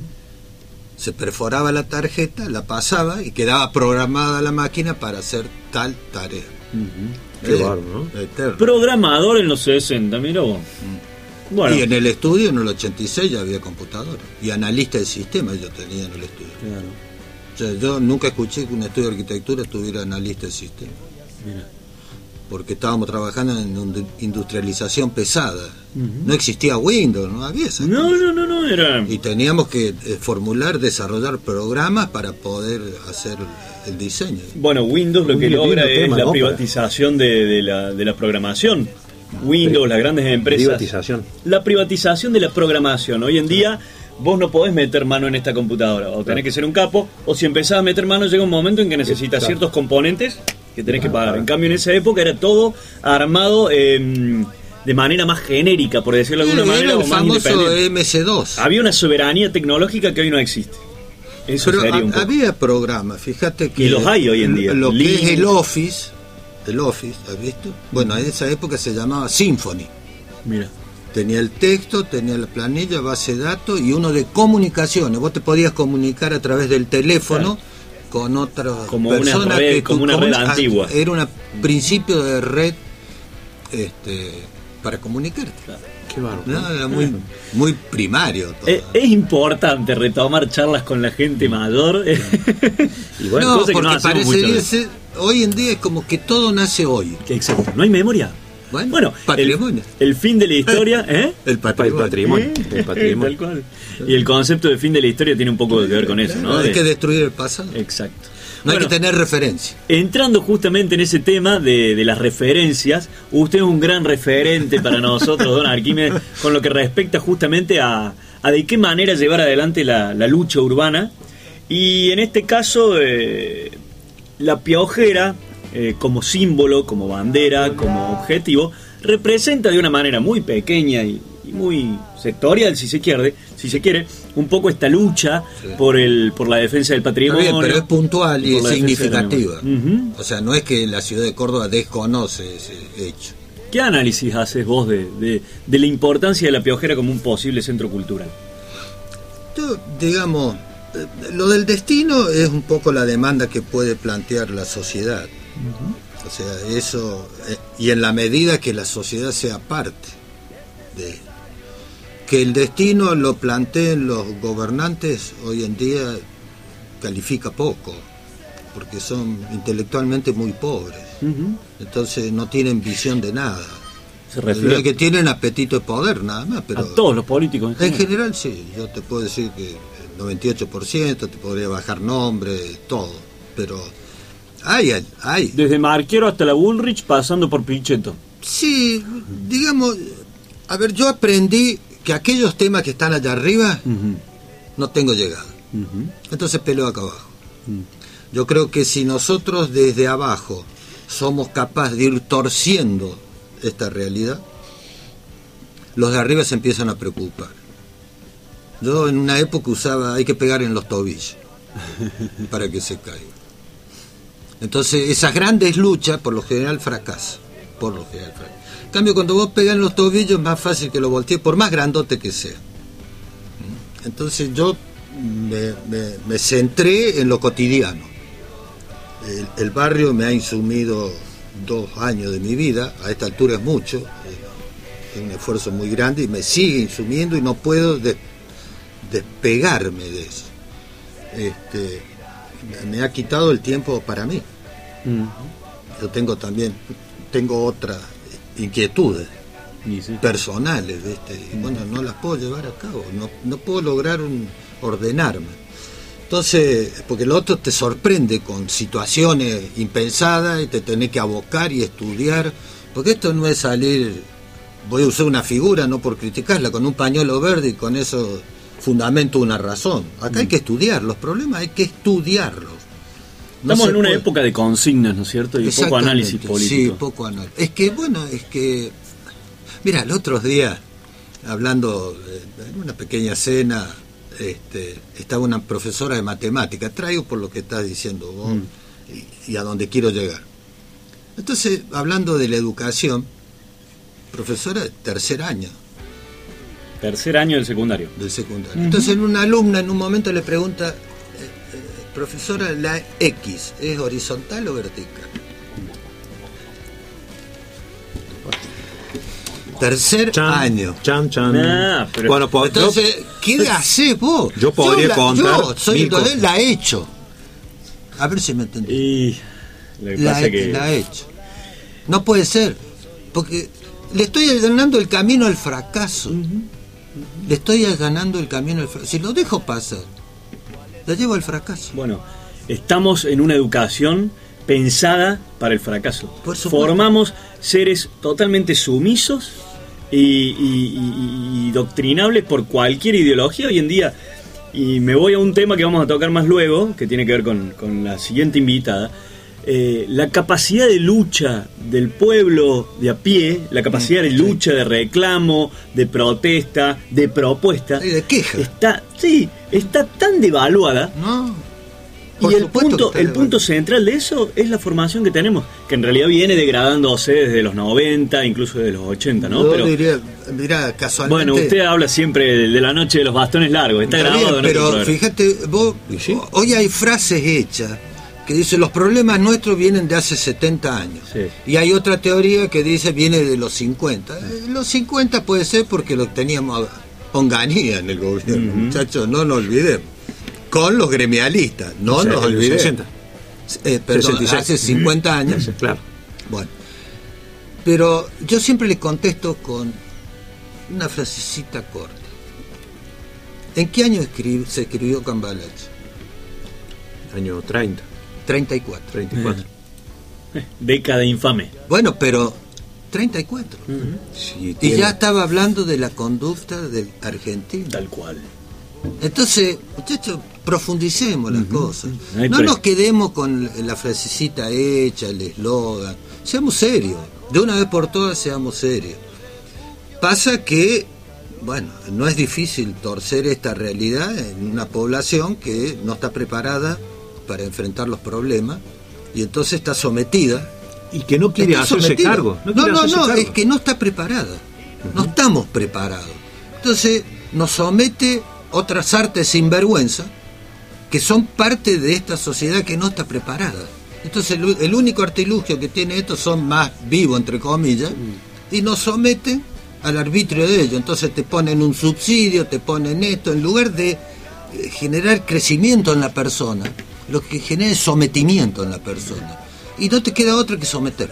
Se perforaba la tarjeta, la pasaba y quedaba programada la máquina para hacer tal tarea. Uh-huh. Qué bárbaro, ¿no? Eterno. Programador en los sesenta, mira vos. Bueno. Y en el estudio, en el ochenta y seis, ya había computadora. Y analista de sistemas yo tenía en el estudio. Claro. O sea, yo nunca escuché que un estudio de arquitectura tuviera analista de sistemas. Mira. Porque estábamos trabajando en una industrialización pesada. Uh-huh. No existía Windows, no había esa No, cosa. no, no, no, era... Y teníamos que eh, formular, desarrollar programas para poder hacer el diseño. Bueno, Windows lo Un que lindo logra es tema, la ¿no? privatización de, de, la, de la programación. Windows, las grandes empresas. Privatización. La privatización de la programación. Hoy en día vos no podés meter mano en esta computadora. O tenés Claro. que ser un capo, o si empezás a meter mano llega un momento en que necesitas Claro. ciertos componentes que tenés que pagar. Claro. En cambio, en esa época era todo armado eh, de manera más genérica, por decirlo de alguna Era manera, el o más famoso independiente. M S dos. Había una soberanía tecnológica que hoy no existe. Eso Pero sería ha- un poco. había programas, fíjate que... Y los hay hoy en día. Lo que Linux. es el Office, el Office, ¿has visto? Bueno, en esa época se llamaba Symfony. Mira. Tenía el texto, tenía la planilla, base de datos y uno de comunicaciones. Vos te podías comunicar a través del teléfono Claro. con otra Como una persona red- que como tú una red comuni- antigua. Era un principio de red este, para comunicarte. Qué bárbaro. No, era muy, muy primario todo. Es, es importante retomar charlas con la gente mayor. Y bueno, no, cosa que porque no hacemos muchas parecería veces. ser, hoy en día es como que todo nace hoy. Exacto, no hay memoria. Bueno, Bueno, patrimonio. El, el fin de la historia, ¿eh? El El patrimonio. patrimonio. El patrimonio. Tal cual. Y el concepto de fin de la historia tiene un poco que ver con eso, ¿no? Hay De- que destruir el pasado. Exacto. No hay Bueno, que tener referencia. entrando justamente en ese tema de, de las referencias, usted es un gran referente para nosotros, don Arquímedes, con lo que respecta justamente a, a de qué manera llevar adelante la, la lucha urbana. Y en este caso, eh, la piojera, eh, como símbolo, como bandera, como objetivo, representa de una manera muy pequeña y, y muy sectorial, si se quiere, si se quiere, un poco esta lucha Sí. por el por la defensa del Está patrimonio. bien, pero es puntual y por es la defensa de la significativa. memoria. Ujú. O sea, no es que la ciudad de Córdoba desconoce ese hecho. ¿Qué análisis haces vos de, de, de la importancia de la piojera como un posible centro cultural? Yo, digamos, eh, lo del destino es un poco la demanda que puede plantear la sociedad. O sea, eso, eh, y en la medida que la sociedad sea parte de... Que el destino lo planteen los gobernantes hoy en día califica poco, porque son intelectualmente muy pobres. Entonces no tienen visión de nada. Se Lo refiere que tienen apetito de poder, nada más. Pero a todos los políticos. en general sí, yo te puedo decir que el noventa y ocho por ciento, te podría bajar nombre, todo. Pero hay, hay. Desde Marquero hasta la Bullrich, pasando por Pichetto. Sí, digamos, a ver, yo aprendí que aquellos temas que están allá arriba no tengo llegada. Entonces peleo acá abajo. Yo creo que si nosotros desde abajo somos capaces de ir torciendo esta realidad, los de arriba se empiezan a preocupar. Yo en una época usaba, hay que pegar en los tobillos para que se caiga. Entonces esas grandes luchas por lo general fracasan, por lo general fracasan. En cambio, cuando vos pegas en los tobillos es más fácil que lo voltees, por más grandote que sea. Entonces yo me, me, me centré en lo cotidiano. El, el barrio me ha insumido dos años de mi vida, a esta altura es mucho, es un esfuerzo muy grande y me sigue insumiendo y no puedo de, despegarme de eso. Este, me ha quitado el tiempo para mí. Yo tengo también, tengo otras inquietudes Y sí. personales, ¿viste? Y bueno, no las puedo llevar a cabo, no, no puedo lograr un, ordenarme. Entonces, porque el otro te sorprende con situaciones impensadas y te tenés que abocar y estudiar, porque esto no es salir, voy a usar una figura, no por criticarla, con un pañuelo verde y con eso fundamento una razón. Acá hay que estudiar, los problemas hay que estudiarlos. No Estamos se en una puede- época de consignas, ¿no es cierto? Y poco Exactamente, análisis político. Sí, poco análisis. Es que, bueno, es que... Mira, el otro día, hablando en una pequeña cena, este, estaba una profesora de matemáticas, traigo por lo que estás diciendo vos, Mm. y, y a dónde quiero llegar. Entonces, hablando de la educación, profesora de tercer año Tercer año del secundario. del secundario. Entonces, una alumna en un momento le pregunta, eh, eh, profesora, ¿la X es horizontal o vertical? Tercer Chan, año. Chan, chan. Nah, pero- Bueno, pues, Entonces, ¿qué haces vos? Yo podría la, contar Yo soy mil cosas. la he hecho. A ver si me entendí. Y lo que La pasa he, que la he hecho. No puede ser. Porque le estoy allanando el camino al fracaso. Le estoy allanando el camino al fracaso. Si lo dejo pasar, la llevo al fracaso. bueno, estamos en una educación pensada para el fracaso. Por supuesto. Formamos seres totalmente sumisos y, y- y- y doctrinables por cualquier ideología hoy en día. Y me voy a un tema que vamos a tocar más luego, que tiene que ver con, con la siguiente invitada. Eh, la capacidad de lucha del pueblo de a pie, la capacidad de lucha, de reclamo, de protesta, de propuesta, Y de queja. está, sí, está tan devaluada. No. Y Por el supuesto punto, que está el devaluado. punto central de eso es la formación que tenemos, que en realidad viene degradándose desde los noventa, incluso de los ochenta, ¿no? Yo Pero diría, mira, casualmente. bueno, usted habla siempre de, de la noche de los bastones largos, está Está grabado bien, en otro pero programa. fíjate, vos, ¿Y sí? hoy hay frases hechas que dicen los problemas nuestros vienen de hace setenta años. Sí. Y hay otra teoría que dice viene de los cincuenta. Eh, Los cincuenta puede ser porque lo teníamos a Onganía en el gobierno, Ujú. muchachos, no nos olvidemos. Con los gremialistas, no Sí, nos en los olvidemos. sesenta. Eh, perdón, sesenta y seis. hace cincuenta años. Sí, claro. Bueno, pero yo siempre le contesto con una frasecita corta. ¿En qué año escri- se escribió Cambalache? Año treinta, treinta y cuatro. treinta y cuatro. Década infame. Bueno, pero treinta y cuatro. Sí, Y tiene- ya estaba hablando de la conducta del argentino. Tal cual. Entonces, muchachos, profundicemos las cosas. Hay No pre- nos quedemos con la frasecita hecha, el eslogan. Seamos serios. De una vez por todas, seamos serios. Pasa que, bueno, no es difícil torcer esta realidad en una población que no está preparada para enfrentar los problemas y entonces está sometida. Y que no quiere Está hacerse sometida. cargo. No, quiere no, no, hacerse cargo. es que no está preparada. No estamos preparados. Entonces nos somete otras artes sinvergüenza que son parte de esta sociedad que no está preparada. Entonces el, el único artilugio que tiene esto son más vivos, entre comillas, y nos someten al arbitrio de ellos. Entonces te ponen un subsidio, te ponen esto, en lugar de eh, generar crecimiento en la persona, lo que genera es sometimiento en la persona. Y no te queda otra que someterte.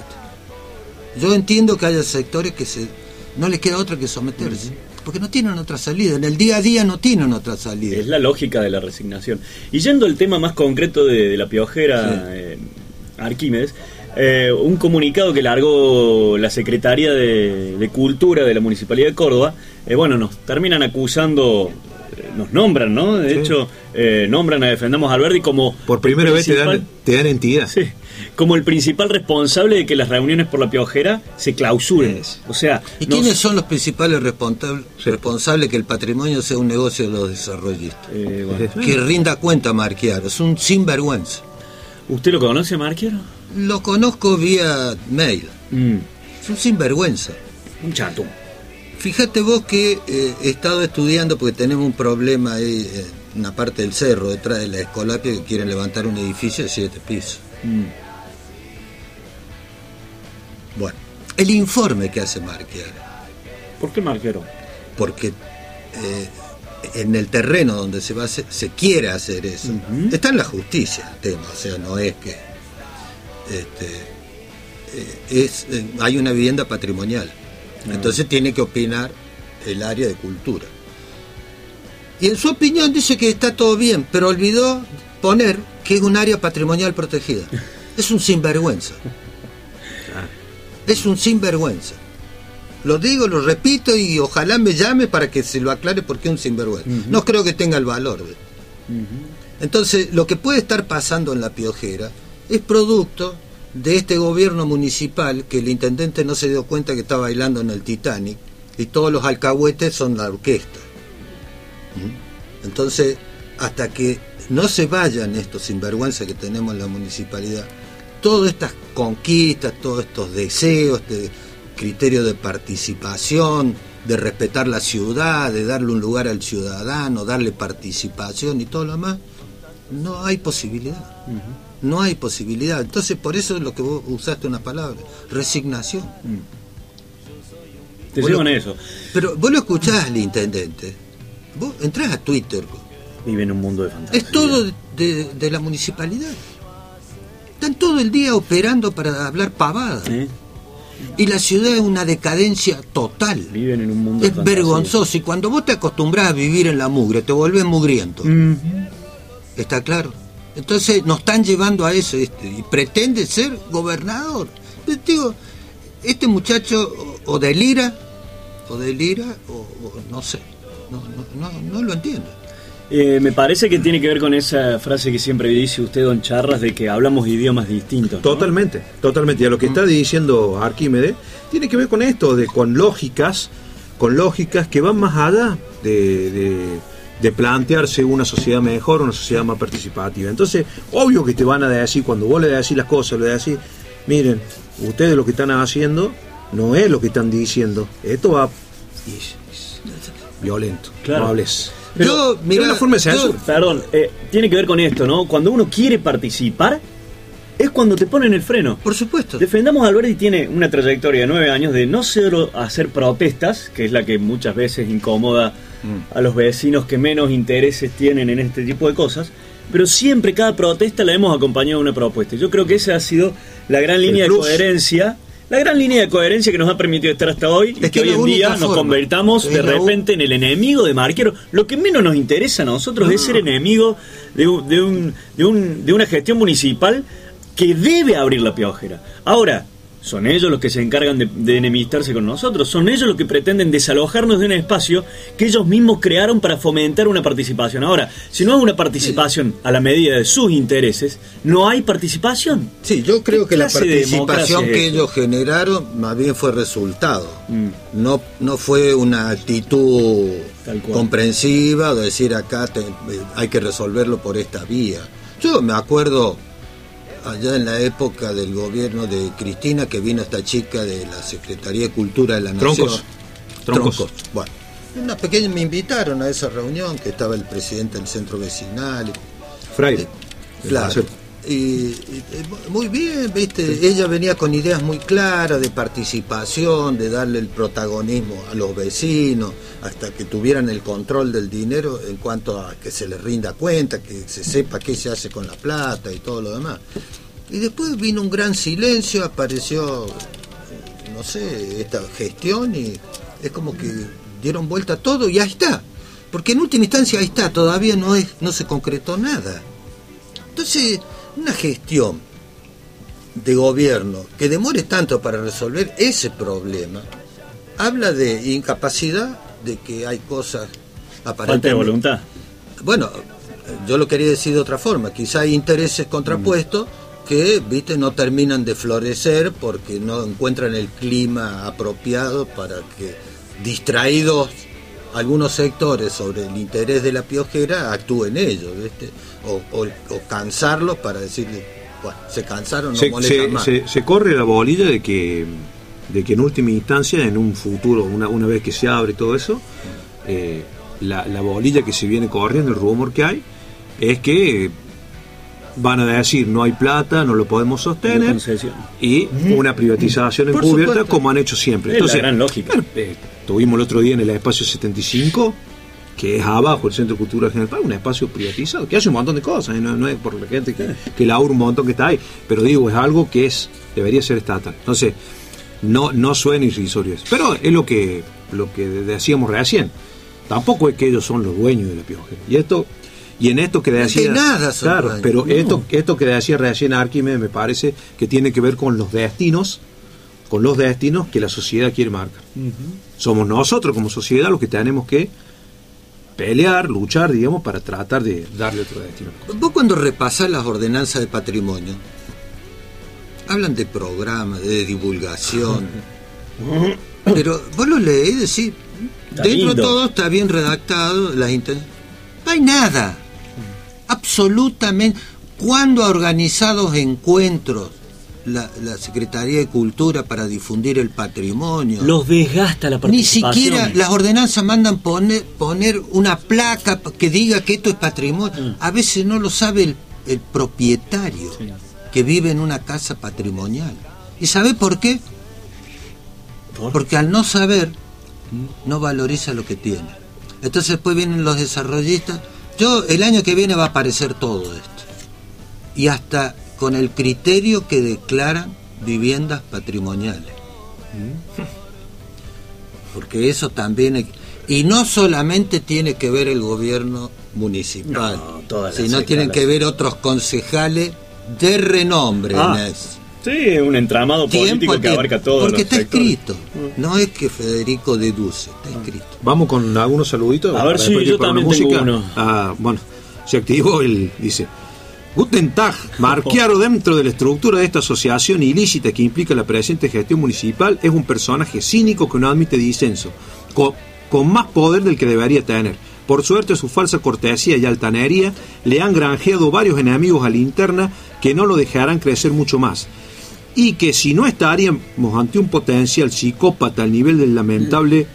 Yo entiendo que haya sectores que se no les queda otra que someterse, porque no tienen otra salida. En el día a día no tienen otra salida. Es la lógica de la resignación. Y yendo al tema más concreto de, de la piojera, Sí. eh, Arquímedes, eh, un comunicado que largó la Secretaría de, de Cultura de la Municipalidad de Córdoba, eh, bueno, nos terminan acusando, eh, nos nombran, ¿no? De Sí. hecho, eh, nombran a Defendamos a Alberdi como... Por primera el vez te principal- dan, te dan entidad. Sí, como el principal responsable de que las reuniones por la piojera se clausuren. Es. O sea, ¿Y nos- quiénes son los principales responsables Sí. responsables que el patrimonio sea un negocio de los desarrollistas? eh, bueno. Que rinda cuenta Marquiaro, es un sinvergüenza. ¿Usted lo conoce, Marquiero? Lo conozco vía mail, Mm, es un sinvergüenza. un chato. Fíjate vos que eh, he estado estudiando porque tenemos un problema ahí en una parte del cerro, detrás de la Escolapia, que quieren levantar un edificio de siete pisos. Mm. Bueno, el informe que hace Marquiaro, ¿Por qué Marquiero? porque eh, en el terreno donde se va a hacer, se quiere hacer eso, Ujú. está en la justicia el tema, o sea, no es que este, eh, es eh, hay una vivienda patrimonial, entonces tiene que opinar el área de cultura. Y en su opinión dice que está todo bien, pero olvidó poner que es un área patrimonial protegida. Es un sinvergüenza. Es un sinvergüenza. Lo digo, lo repito y ojalá me llame para que se lo aclare porque es un sinvergüenza. Ujú. No creo que tenga el valor de... Entonces, lo que puede estar pasando en La Piojera es producto de este gobierno municipal que el intendente no se dio cuenta que está bailando en el Titanic y todos los alcahuetes son la orquesta. ¿Mm? Entonces, hasta que no se vayan estos sinvergüenzas que tenemos en la municipalidad, todas estas conquistas, todos estos deseos, este criterio de participación, de respetar la ciudad, de darle un lugar al ciudadano, darle participación y todo lo demás, no hay posibilidad. No hay posibilidad. Entonces, por eso es lo que vos usaste una palabra, resignación. Te Vos llevan lo- a eso. Pero vos lo escuchás al intendente. Vos entrás a Twitter. Vive en un mundo de fantasía. Es todo de, de- de la municipalidad. Están todo el día operando para hablar pavadas. ¿Eh? Y la ciudad es una decadencia total. Viven en un mundo de Es fantasía. vergonzoso. Y cuando vos te acostumbras a vivir en la mugre, te volvés mugriento. Mm. ¿Está claro? Entonces nos están llevando a eso. Este, y pretende ser gobernador. Pero, digo, este muchacho o, o delira, o delira, o, o no sé. No, no, no, no lo entiendo. Eh, me parece que tiene que ver con esa frase que siempre dice usted, don Charras, de que hablamos idiomas distintos, ¿no? Totalmente, totalmente. Y a lo que está diciendo Arquímedes tiene que ver con esto, de con lógicas, con lógicas que van más allá de, de, de plantearse una sociedad mejor, una sociedad más participativa. Entonces, obvio que te van a decir, cuando vos le decís las cosas, le decís, miren, ustedes lo que están haciendo no es lo que están diciendo. Esto va y es, es violento. Claro. No hables. Pero, Yo, Mira mira, la forma de censura. yo- Perdón, eh, tiene que ver con esto, ¿no? Cuando uno quiere participar, es cuando te ponen el freno. por supuesto. Defendamos a Alberdi tiene una trayectoria de nueve años de no solo hacer protestas, que es la que muchas veces incomoda a los vecinos que menos intereses tienen en este tipo de cosas, pero siempre cada protesta la hemos acompañado de una propuesta. Yo creo que esa ha sido la gran línea de plus. coherencia, la gran línea de coherencia que nos ha permitido estar hasta hoy, y Es que que hoy es la en día única nos forma. convertamos Es de la u- repente en el enemigo de Marquero. Lo que menos nos interesa a nosotros es ser enemigo de, un- de, un, de, un, de una gestión municipal que debe abrir la piojera. Ahora, son ellos los que se encargan de, de enemistarse con nosotros, son ellos los que pretenden desalojarnos de un espacio que ellos mismos crearon para fomentar una participación. Ahora, si no hay una participación a la medida de sus intereses, no hay participación. Sí, yo creo ¿Qué que la clase de democracia participación es que eso? ellos generaron más bien fue resultado. Mm. No, no fue una actitud Tal cual. comprensiva de decir acá te- eh, hay que resolverlo por esta vía. Yo me acuerdo allá en la época del gobierno de Cristina que vino esta chica de la Secretaría de Cultura de la Nación. Troncos. Troncos. Bueno, una pequeña me invitaron a esa reunión que estaba el presidente del centro vecinal. Fraile. Claro. Y, y- y muy bien, viste, ella venía con ideas muy claras de participación, de darle el protagonismo a los vecinos, hasta que tuvieran el control del dinero en cuanto a que se les rinda cuenta, que se sepa qué se hace con la plata y todo lo demás. Y después vino un gran silencio, apareció, no sé, esta gestión y es como que dieron vuelta todo y ahí está. Porque en última instancia ahí está, todavía no es, no se concretó nada. Entonces, una gestión de gobierno que demore tanto para resolver ese problema, habla de incapacidad, de que hay cosas Falta de aparentemente... voluntad. Bueno, yo lo quería decir de otra forma, quizá hay intereses contrapuestos que, viste, no terminan de florecer porque no encuentran el clima apropiado para que, distraídos algunos sectores sobre el interés de la piojera, actúen ellos, ¿viste? O, o, o cansarlos para decirle, bueno, se cansaron, no se, molestan se, más. se- se corre la bolilla de que de que en última instancia, en un futuro, una, una vez que se abre todo eso, eh, la, la bolilla que se viene corriendo, el rumor que hay, es que van a decir no hay plata, no lo podemos Una sostener, concesión. y una privatización Por encubierta supuesto. como han hecho siempre. Es la gran lógica. claro, eh, tuvimos el otro día en el espacio setenta y cinco, que es abajo el Centro Cultural General Paz, un espacio privatizado, que hace un montón de cosas, ¿eh? no, no es por la gente que, que labura un montón que está ahí, pero digo, es algo que es debería ser estatal. Entonces, no, no suena irrisorio eso. Pero es lo que, lo que decíamos recién. Tampoco es que ellos son los dueños de la piojera. Y esto, y en esto que decía. De nada son claro, dueños, pero no. esto, esto que decía recién Arquímedes me parece que tiene que ver con los destinos, con los destinos que la sociedad quiere marcar. Somos nosotros como sociedad los que tenemos que pelear, luchar, digamos, para tratar de darle otro destino. Vos cuando repasás las ordenanzas de patrimonio, hablan de programas, de divulgación, pero vos lo leés y decís, Está dentro lindo. de todo está bien redactado, las inten- no hay nada, absolutamente. ¿Cuándo ha organizado encuentros la, la Secretaría de Cultura para difundir el patrimonio? Los desgasta la Ni participación. siquiera las ordenanzas mandan poner, poner una placa que diga que esto es patrimonio. A veces no lo sabe el, el propietario que vive en una casa patrimonial. ¿Y sabe por qué? ¿Por? Porque al no saber, no valoriza lo que tiene. Entonces después vienen los desarrollistas. Yo, el año que viene va a aparecer todo esto. Y hasta con el criterio que declaran viviendas patrimoniales. Porque eso también hay, y no solamente tiene que ver el gobierno municipal, no, sino tienen que ver otros concejales de renombre ah, en eso. Sí, un entramado político que tiempo, abarca todo. Porque está sectores. Escrito, no es que Federico deduce, está escrito. Vamos con algunos saluditos. A ver si sí, yo también tengo música. Uno. Ah, bueno, se activó el, dice... Guten Tag, Marchiaro dentro de la estructura de esta asociación ilícita que implica la presente gestión municipal es un personaje cínico que no admite disenso, con, con más poder del que debería tener. Por suerte su falsa cortesía y altanería le han granjeado varios enemigos a la interna que no lo dejarán crecer mucho más. Y que si no estaríamos ante un potencial psicópata al nivel del lamentable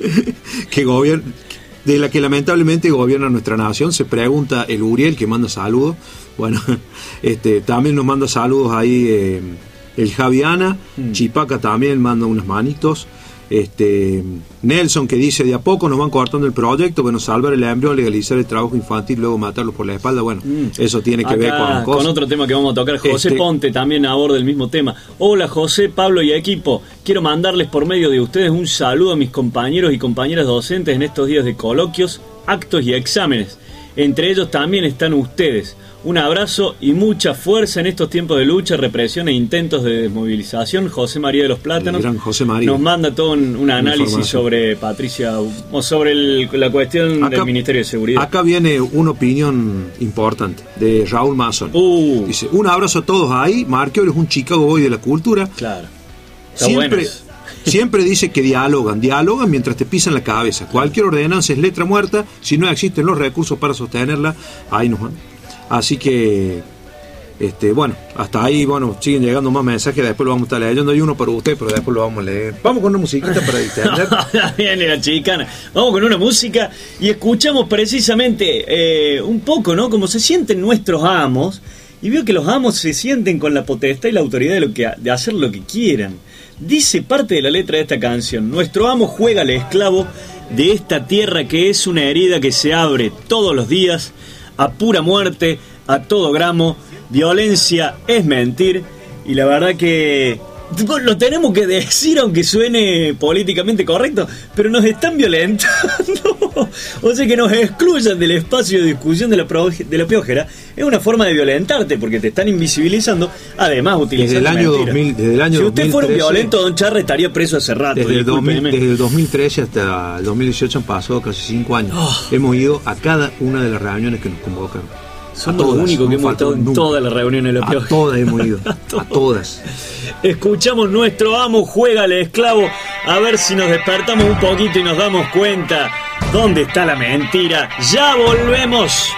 que gobierna, de la que lamentablemente gobierna nuestra nación, se pregunta el Uriel, que manda saludos. Bueno, este también nos manda saludos ahí eh, el Javiana, mm. Chipaca también manda unas manitos. Este Nelson, que dice: de a poco nos van cortando el proyecto, bueno, salvar el embrión, legalizar el trabajo infantil, luego matarlos por la espalda. Bueno, mm. eso tiene que Acá, ver con cosas. Con otro tema que vamos a tocar. José este... Ponte también aborda el mismo tema. Hola José, Pablo y equipo, quiero mandarles por medio de ustedes un saludo a mis compañeros y compañeras docentes en estos días de coloquios, actos y exámenes. Entre ellos también están ustedes. Un abrazo y mucha fuerza en estos tiempos de lucha, represión e intentos de desmovilización. José María de los Plátanos gran José María. Nos manda todo un, un análisis sobre Patricia, o sobre el, la cuestión acá, del Ministerio de Seguridad. Acá viene una opinión importante de Raúl Mazón. Uh. Dice: un abrazo a todos ahí. Marchiaro es un Chicago Boy de la cultura. Claro. Está siempre, bueno siempre dice que dialogan, dialogan mientras te pisan la cabeza. Cualquier ordenanza es letra muerta. Si no existen los recursos para sostenerla, ahí nos van. Así que, este, bueno, hasta ahí, bueno, siguen llegando más mensajes, después lo vamos a estar leyendo. Hay uno para usted, pero después lo vamos a leer. Vamos con una musiquita para distender. Viene la chicana. Vamos con una música y escuchamos precisamente eh, un poco, ¿no? Cómo se sienten nuestros amos. Y veo que los amos se sienten con la potestad y la autoridad de, lo que, de hacer lo que quieran. Dice parte de la letra de esta canción: nuestro amo juega al esclavo de esta tierra que es una herida que se abre todos los días, a pura muerte, a todo gramo. Violencia es mentir. Y la verdad que lo tenemos que decir, aunque suene políticamente correcto, pero nos están violentando. O sea, que nos excluyan del espacio de discusión de la, pro, de la piojera es una forma de violentarte, porque te están invisibilizando, además utilizando desde el año dos mil, desde el año si usted dos mil trece, fuera un violento, don Charra estaría preso hace rato. Desde el, dos mil, desde el dos mil trece hasta el dos mil dieciocho han pasado casi cinco años. Oh. Hemos ido a cada una de las reuniones que nos convocan. Somos los únicos que hemos estado en nunca. Todas las reuniones de la Piojera. A todas hemos ido, a todas. a todas. Escuchamos nuestro amo juega al esclavo, a ver si nos despertamos un poquito y nos damos cuenta dónde está la mentira. ¡Ya volvemos!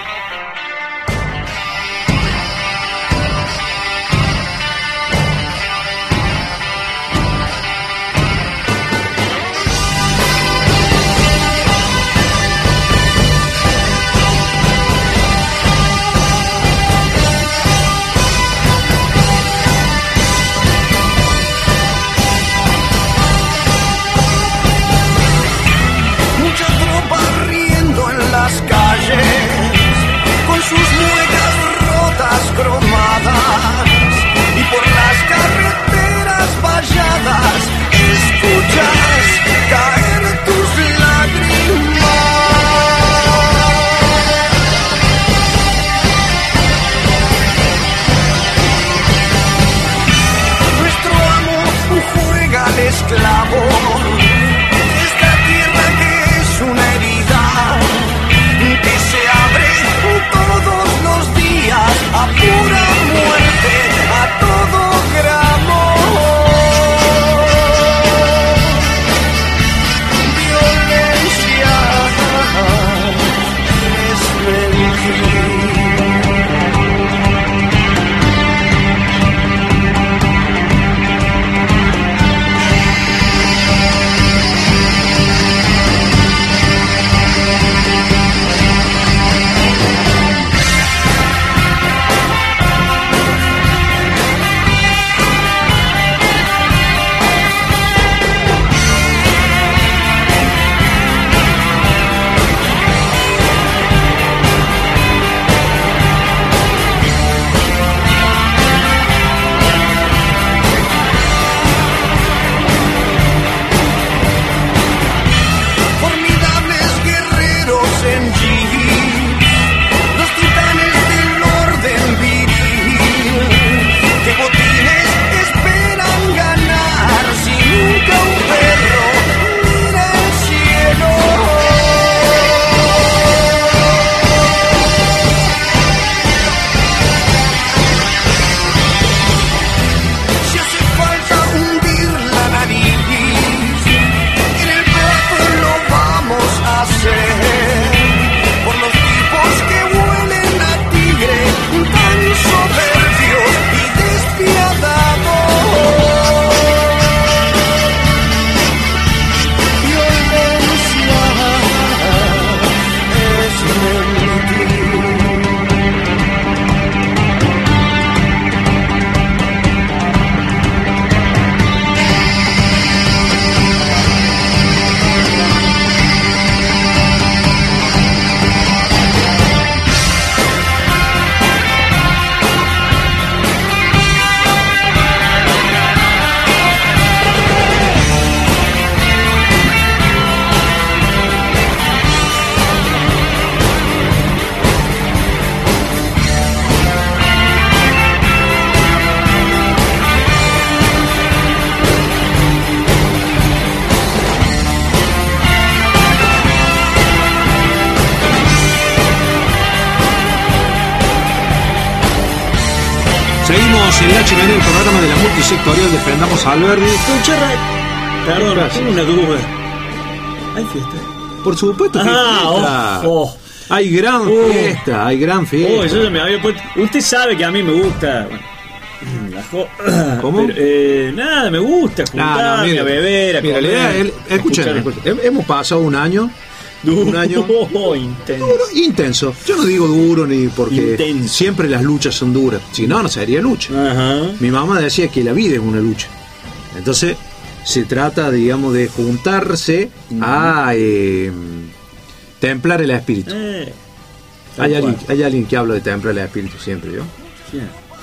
Seguimos en la chimenea, el programa de la multisectorial Defendamos a Alberdi. Don Charra, perdón, Gracias. tengo una duda. ¿Hay fiesta? Por supuesto que Ah, hay fiesta. oh, oh. Hay gran Oh. fiesta, hay gran fiesta. Oh, yo ya me había puesto. Usted sabe que a mí me gusta. Bueno, la jo- ¿Cómo? Pero, eh, nada, me gusta No, no, juntarme, mire, a beber, a mira, comer. la idea, el- escuchen, escuchar- escuchen, hemos pasado un año un año Oh, intenso. duro, intenso. Yo no digo duro ni porque Intenso. siempre las luchas son duras. Si no, no sería lucha. Ajá. Mi mamá decía que la vida es una lucha. Entonces, se trata, digamos, de juntarse a eh, templar el espíritu. Eh, Hay tal alguien, cual. hay alguien que habla de templar el espíritu siempre, ¿yo? Sí.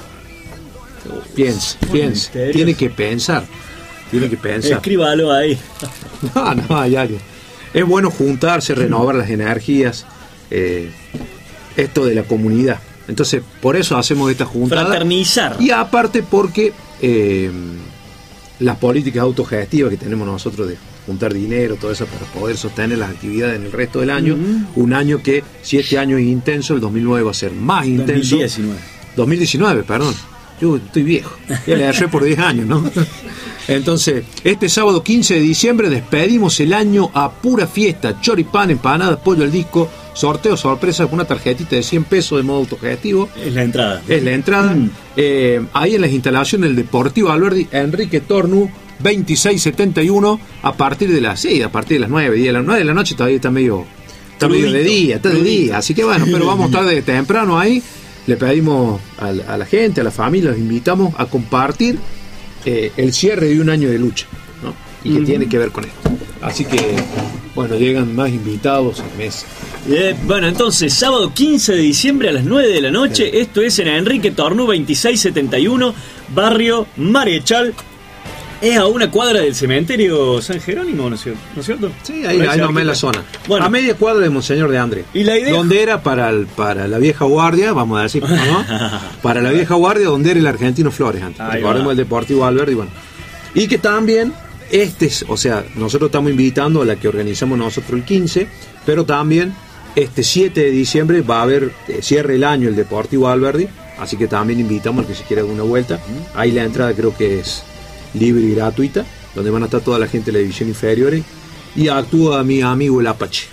Piensa, Muy piensa. misterioso. Tiene que pensar. Tiene que pensar. Escríbalo ahí. No, no, hay alguien. Es bueno juntarse, renovar las energías, eh, esto de la comunidad. Entonces, por eso hacemos esta juntada. Fraternizar. Y aparte porque eh, las políticas autogestivas que tenemos nosotros de juntar dinero, todo eso para poder sostener las actividades en el resto del año, Ujú. un año que, si este año es intenso, el dos mil nueve va a ser más intenso. dos mil diecinueve. dos mil diecinueve, perdón. Yo estoy viejo. Ya le agarré por diez años, ¿no? Entonces, este sábado quince de diciembre despedimos el año a pura fiesta. Choripán, empanadas, pollo al disco, sorteo sorpresa con una tarjetita de cien pesos de modo autogestivo. Es la entrada. Es la entrada. Mm. Eh, ahí en las instalaciones del Deportivo Alberdi, Enrique Tornu, veintiséis setenta y uno, a partir de las sí, a partir de las nueve, diez, a las nueve de la noche todavía está medio, está medio de Crudito. día, está de Crudito. día. Así que bueno, pero vamos a estar de temprano ahí. Le pedimos a la, a la gente, a la familia, los invitamos a compartir eh, el cierre de un año de lucha, ¿no? Y que Ujú. tiene que ver con esto. Así que, bueno, llegan más invitados al mes. Eh, bueno, entonces, sábado quince de diciembre a las nueve de la noche, esto es en Enrique Tornú veintiséis setenta y uno, barrio Marechal. Es a una cuadra del cementerio San Jerónimo, ¿no es cierto? ¿No es cierto? Sí, ahí, Por ahí nomás en la cerquita. zona. Bueno, A media cuadra de Monseñor de André. ¿Y la idea? Donde era para, el- para la vieja guardia, vamos a decir, ¿no? Para la vieja guardia, donde era el Argentino Flores antes. Ahí Recordemos va. el Deportivo Alberdi, bueno. Y que también, este es, o sea, nosotros estamos invitando a la que organizamos nosotros el quince, pero también este siete de diciembre va a haber, eh, cierre el año el Deportivo Alberdi, así que también invitamos al que se quiera dar una vuelta. Ahí la entrada creo que es libre y gratuita, donde van a estar toda la gente de la división inferior y actúa mi amigo el Apache.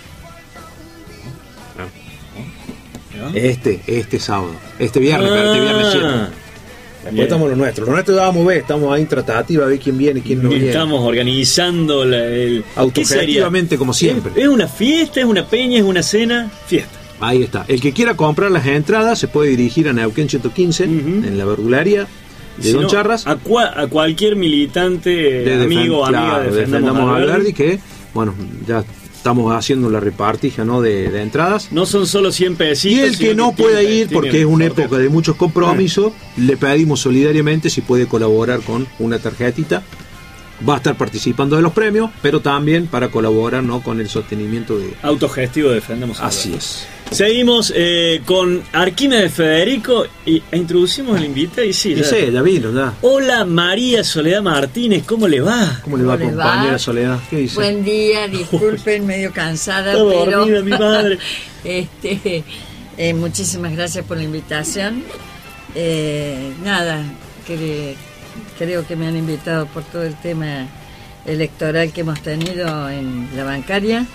Este, este sábado, este viernes, pero este viernes siete. Ah, Después estamos lo nuestro. Lo nuestro ya vamos a ver, estamos ahí en tratativa a ver quién viene, quién no viene. Estamos organizando la, el... ¿qué sería? Autogestivamente, como siempre. ¿Es, es una fiesta, es una peña, es una cena? Fiesta. Ahí está. El que quiera comprar las entradas se puede dirigir a Neuquén ciento quince, Ujú. en la verdularia de Si Don no, Charras. A, cua- a cualquier militante, de amigo o defen- amiga claro, de Defendamos a Alberdi. Alberdi, que, bueno, ya estamos haciendo la repartija, ¿no? de, de entradas. No son solo cien pesitos. Y el que sino no pueda tiene- ir, tiene porque es una sorteo. época de muchos compromisos, le pedimos solidariamente si puede colaborar con una tarjetita. Va a estar participando de los premios, pero también para colaborar, ¿no? con el sostenimiento de... Autogestivo de Defendamos a Así Alberdi. es. Seguimos eh, con Arquímedes Federico y, e introducimos al invitado y sí, Y ya. sí, ya vino, ya. Hola María Soledad Martínez, ¿cómo le va? ¿Cómo le va, ¿Cómo les va? compañera Soledad? ¿Qué dice? Buen día, disculpen, medio cansada, Está pero dormida mi madre. este, eh, muchísimas gracias por la invitación. Eh, nada, que, creo que me han invitado por todo el tema electoral que hemos tenido en la bancaria.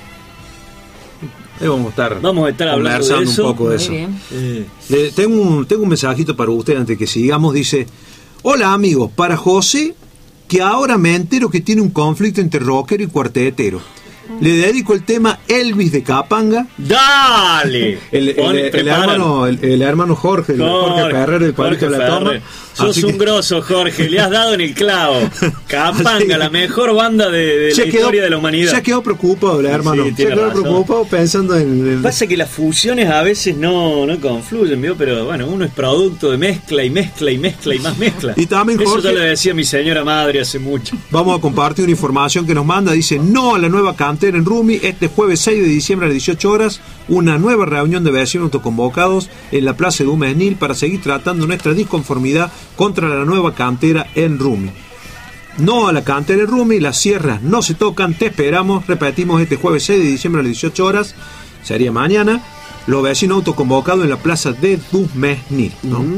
Ahí vamos a estar, Vamos a estar hablando conversando de eso. un poco de Muy eso. bien. Eh, Le- tengo, un, tengo un mensajito para usted antes que sigamos. Dice: hola amigos, para José, que ahora me entero que tiene un conflicto entre rockero y cuartetero. Le dedico el tema Elvis de Capanga. ¡Dale! El, el- Pon- el prepara. hermano, el, el hermano Jorge, el Jorge, Jorge, Ferrer, el cuadrito de Jorge la toma. Ferrer. Sos Así un que- grosso, Jorge. Le has dado en el clavo. Capanga, Así que- la mejor banda de, de la Se quedó- historia de la humanidad. Se quedó preocupado el hermano. Sí, se tiene quedó razón. preocupado pensando en. en- Pasa que las fusiones a veces no, no confluyen, ¿vio? Pero bueno, uno es producto de mezcla y mezcla y mezcla y más mezcla. Y también, Eso Jorge- ya lo decía mi señora madre hace mucho. Vamos a compartir una información que nos manda. Dice: no a la nueva cantera en Rumi. Este jueves seis de diciembre a las dieciocho horas, una nueva reunión de vecinos autoconvocados en la Plaza de Dumesnil para seguir tratando nuestra disconformidad contra la nueva cantera en Rumi. No a la cantera en Rumi, las sierras no se tocan, te esperamos. Repetimos, este jueves seis de diciembre a las dieciocho horas, sería mañana, los vecinos autoconvocados en la Plaza de Dumesnil, ¿no?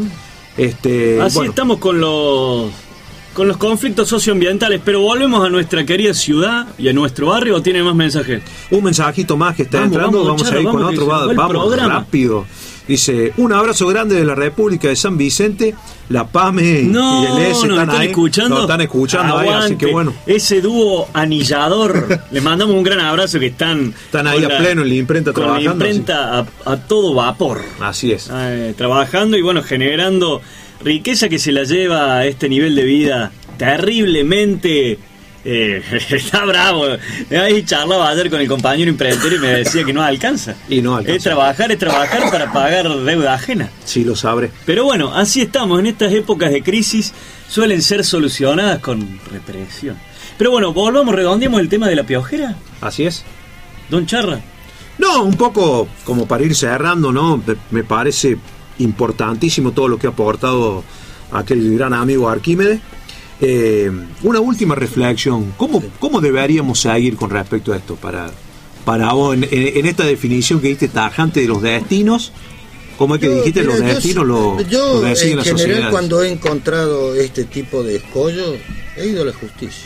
Este, Así bueno, estamos con los con los conflictos socioambientales, pero volvemos a nuestra querida ciudad y a nuestro barrio. ¿O tiene más mensajes? un mensajito más que está Vamos, entrando, vamos, vamos, Charo, a ir vamos, con que otro, se va- nos va el vamos programa. rápido. Dice, un abrazo grande de la República de San Vicente, la PAME No, y el S ¿nos están, están ahí. escuchando? Nos están escuchando ahí, así Aguante. que bueno. Ese dúo anillador, les mandamos un gran abrazo, que están Están ahí con a pleno en la imprenta con trabajando, la imprenta a, a todo vapor, Así es. eh, trabajando y bueno, generando riqueza que se la lleva a este nivel de vida terriblemente. Eh, está bravo. Ahí charlaba ayer con el compañero imprentero y me decía que no alcanza. Y no alcanza. Es trabajar, es trabajar para pagar deuda ajena. Sí, lo sabré. Pero bueno, así estamos. En estas épocas de crisis suelen ser solucionadas con represión. Pero bueno, volvamos, redondeemos el tema de la piojera. Así es. Don Charra. No, un poco como para ir cerrando, ¿no? Me- Me parece importantísimo todo lo que ha aportado aquel gran amigo Arquímedes. Eh, una última reflexión. ¿Cómo, ¿Cómo deberíamos seguir con respecto a esto? Para, para vos, en, en- en esta definición que diste tajante de los destinos, ¿cómo es que Yo, dijiste? mira, Los yo- destinos lo, yo, lo deciden en las general, sociedades. cuando he encontrado este tipo de escollos, he ido a la justicia.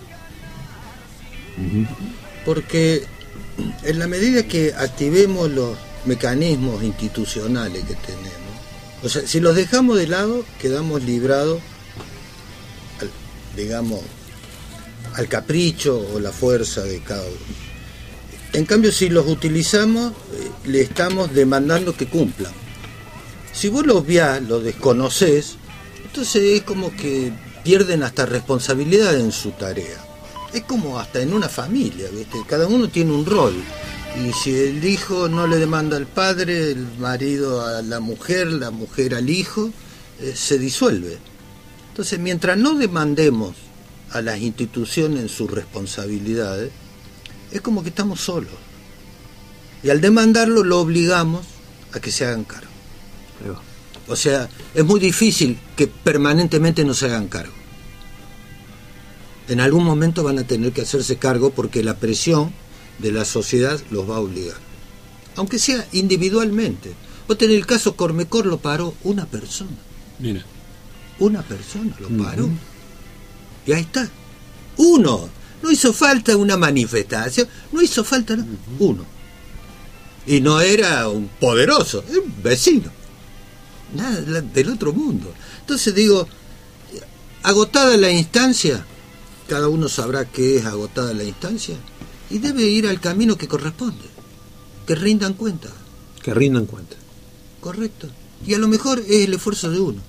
Porque en la medida que activemos los mecanismos institucionales que tenemos, o sea, si los dejamos de lado, quedamos librados, al, digamos, al capricho o la fuerza de cada uno. En cambio, si los utilizamos, eh, le estamos demandando que cumplan. Si vos los veas, los desconocés, entonces es como que pierden hasta responsabilidad en su tarea. Es como hasta en una familia, ¿viste? Cada uno tiene un rol. Y si el hijo no le demanda al padre, el marido a la mujer, la mujer al hijo, eh, se disuelve. Entonces, mientras no demandemos a las instituciones en sus responsabilidades, es como que estamos solos. Y al demandarlo lo obligamos a que se hagan cargo. Ahí va. O sea, es muy difícil que permanentemente no se hagan cargo. En algún momento van a tener que hacerse cargo porque la presión de la sociedad los va a obligar. Aunque sea individualmente. Vos tenés el caso Cormecor, lo paró una persona. Mira. Una persona lo paró. Y ahí está. Uno. No hizo falta una manifestación. No hizo falta nada. Uno. Y no era un poderoso, era un vecino. Nada la- del otro mundo. Entonces digo, agotada la instancia, cada uno sabrá qué es agotada la instancia, y debe ir al camino que corresponde. Que rindan cuenta. Que rindan cuenta. Correcto. Y a lo mejor es el esfuerzo de uno.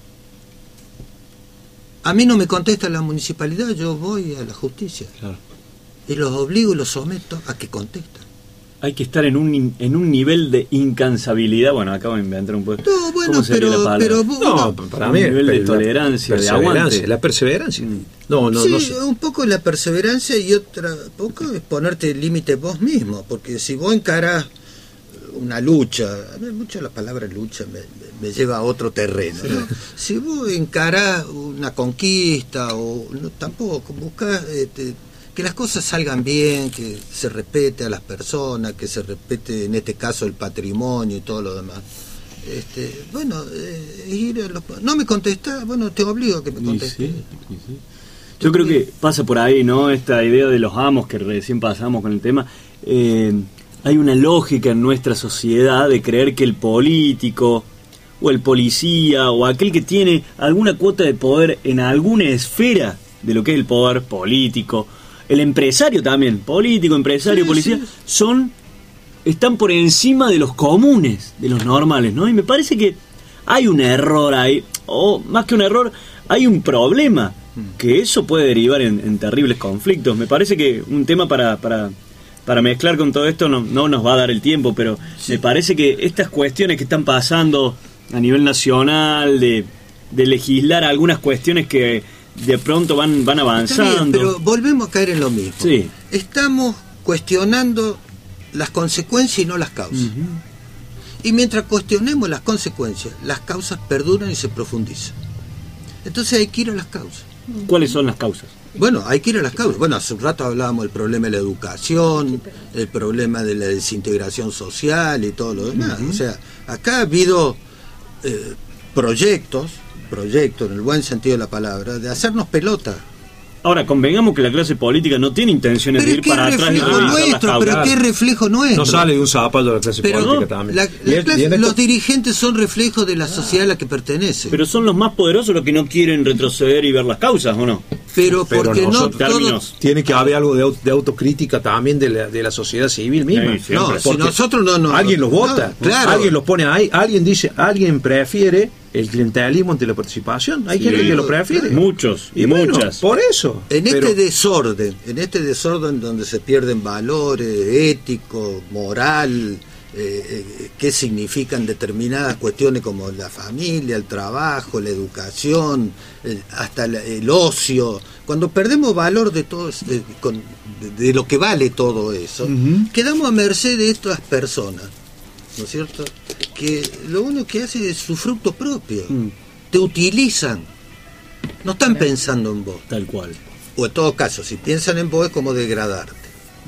A mí no me contesta la municipalidad, yo voy a la justicia. Claro. Y los obligo y los someto a que contesten. Hay que estar en un in- en un nivel de incansabilidad. Bueno, acabo de inventar un poco. No, bueno, ¿Cómo sería pero, la palabra? pero vos- No, uno- para Un mí nivel de la tolerancia, de perseverancia, aguante. la perseverancia. No, no, sí, no sé. un poco la perseverancia y otra poco es ponerte límites vos mismo, porque si vos encarás una lucha, a mí mucho la palabra lucha me, me- me lleva a otro terreno, ¿no? Si vos encarás una conquista o no, tampoco buscás este, que las cosas salgan bien, que se respete a las personas, que se respete en este caso el patrimonio y todo lo demás. Este, bueno, eh, ir a los, no me contestás, bueno, te obligo a que me Y contestes. sí, y sí. Yo creo que pasa por ahí, ¿no? Esta idea de los amos que recién pasamos con el tema. Eh, hay una lógica en nuestra sociedad de creer que el político o el policía o aquel que tiene alguna cuota de poder en alguna esfera de lo que es el poder político, el empresario también, político, empresario, Sí, policía, sí. son están por encima de los comunes, de los normales, ¿no? Y me parece que hay un error ahí, o más que un error, hay un problema, que eso puede derivar en, en terribles conflictos. Me parece que un tema para, para, para mezclar con todo esto no, no nos va a dar el tiempo, pero me parece que estas cuestiones que están pasando a nivel nacional, de, de legislar algunas cuestiones que de pronto van, van Está avanzando. bien, pero volvemos a caer en lo mismo. Sí. Estamos cuestionando las consecuencias y no las causas. Ujú. Y mientras cuestionemos las consecuencias, las causas perduran y se profundizan. Entonces hay que ir a las causas. ¿Cuáles son las causas? Bueno, hay que ir a las causas. Bueno, hace un rato hablábamos del problema de la educación, el problema de la desintegración social y todo lo demás. O sea, acá ha habido eh, proyectos, proyecto, en el buen sentido de la palabra, de hacernos pelota. Ahora, convengamos que la clase política no tiene intenciones Pero de ir qué para atrás y reflejo revisar las nuestro, causas. pero qué reflejo nuestro. No sale de un zapallo de la clase Pero política no, también. la- Y la es- clase- y en esto- los dirigentes son reflejos de la sociedad a la que pertenecen. Pero son los más poderosos los que no quieren retroceder y ver las causas, ¿o no? Pero, Pero porque no nosotros- todos... Términos. Tiene que haber algo de, au- de autocrítica también de la, de la sociedad civil misma. Sí, siempre. No, si Porque nosotros no, no alguien los vota, no, claro. alguien los pone ahí, alguien dice, alguien prefiere el clientelismo ante la participación. Hay Sí, gente que lo prefiere. Muchos y, Y bueno, muchas. por eso. En Pero- este desorden, en este desorden donde se pierden valores éticos, moral, eh, eh, qué significan determinadas cuestiones como la familia, el trabajo, la educación, el- hasta la- el ocio, cuando perdemos valor de todo, es- de, con- de- de lo que vale todo eso, quedamos a merced de estas personas, ¿no es cierto? Que lo único que hace es su fruto propio, Mm. te utilizan, no están pensando en vos. Tal cual. O en todo caso, si piensan en vos es como degradarte.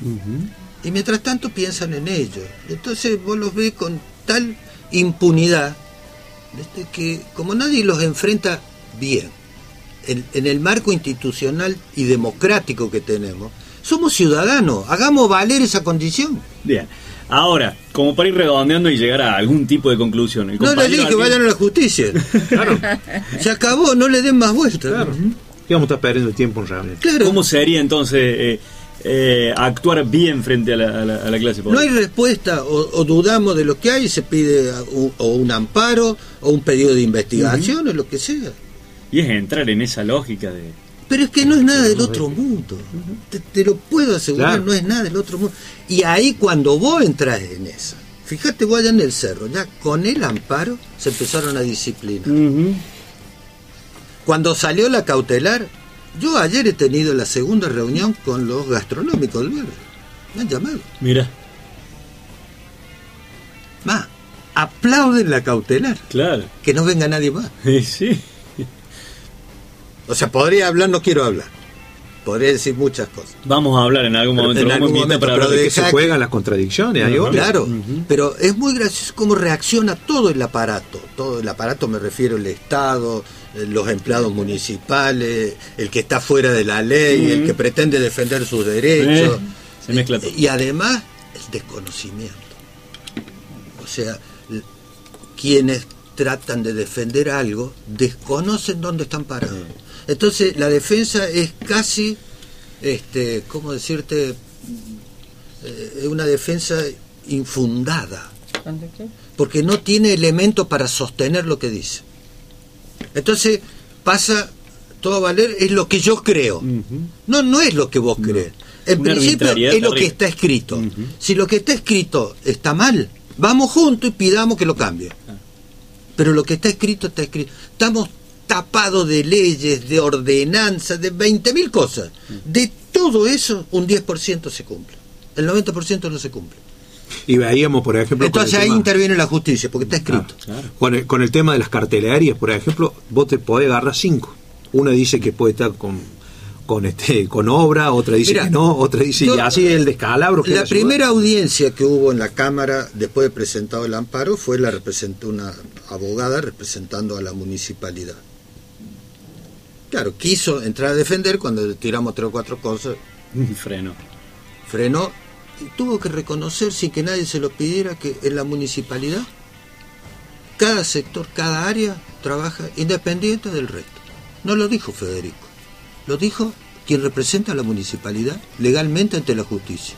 Y mientras tanto piensan en ellos. Entonces vos los ves con tal impunidad, ¿viste? Que como nadie los enfrenta bien, en, en el marco institucional y democrático que tenemos, somos ciudadanos, hagamos valer esa condición. Bien. Ahora, como para ir redondeando y llegar a algún tipo de conclusión. el No les compañero dije que aquí- vayan a la justicia. Claro, Se acabó, no le den más vueltas. claro. Íbamos a estar perdiendo el tiempo en realidad. Claro. ¿Cómo sería entonces eh, eh, actuar bien frente a la, a la- a la clase No hay política? respuesta, o, o dudamos de lo que hay, se pide a- un, o un amparo, o un pedido de investigación, o lo que sea. Y es entrar en esa lógica de... Pero es que no es nada del otro mundo. Te, te lo puedo asegurar, Claro. no es nada del otro mundo. Y ahí cuando vos entras en esa, fíjate vos allá en el cerro, ya con el amparo se empezaron a disciplinar. Cuando salió la cautelar, yo ayer he tenido la segunda reunión con los gastronómicos del barrio. Me han llamado. Mira, Más, aplauden la cautelar. claro. Que no venga nadie más. Sí, sí. O sea, podría hablar, no quiero hablar. Podría decir muchas cosas. Vamos a hablar en algún Pero momento. en lo algún vamos a invitar momento, para pero hablar de Que se Exacto. juegan las contradicciones. Ahí, obvio. Claro, pero es muy gracioso cómo reacciona todo el aparato. Todo el aparato, me refiero al Estado, eh, los empleados municipales, el que está fuera de la ley, el que pretende defender sus derechos. Eh, se mezcla todo. Y además, el desconocimiento. O sea, l- quienes tratan de defender algo desconocen dónde están parados. Entonces, la defensa es casi, este, ¿cómo decirte? Eh, una defensa infundada, ¿Cuándo qué? porque no tiene elementos para sostener lo que dice. Entonces pasa todo a valer, es lo que yo creo. No, no es lo que vos crees. En Una principio arbitrariedad es lo que terrible. está escrito. Si lo que está escrito está mal, vamos juntos y pidamos que lo cambie. Pero lo que está escrito está escrito. Estamos tapados de leyes, de ordenanzas, de veinte mil cosas. De todo eso, un diez por ciento se cumple. El noventa por ciento no se cumple. Y veíamos, por ejemplo, con Entonces el ahí tema- interviene la justicia, porque está escrito. Con el, con el tema de las cartelerías, por ejemplo, vos te podés agarrar cinco. Una dice que puede estar con con este con obra, otra dice Mira, que no, otra dice yo- y así el descalabro que La la ciudad. primera audiencia que hubo en la Cámara después de presentado el amparo fue la representó una abogada representando a la municipalidad. Claro, quiso entrar a defender cuando le tiramos tres o cuatro cosas, Freno. frenó y tuvo que reconocer sin que nadie se lo pidiera que en la municipalidad cada sector, cada área trabaja independiente del resto. No lo dijo Federico, lo dijo quien representa a la municipalidad legalmente ante la justicia.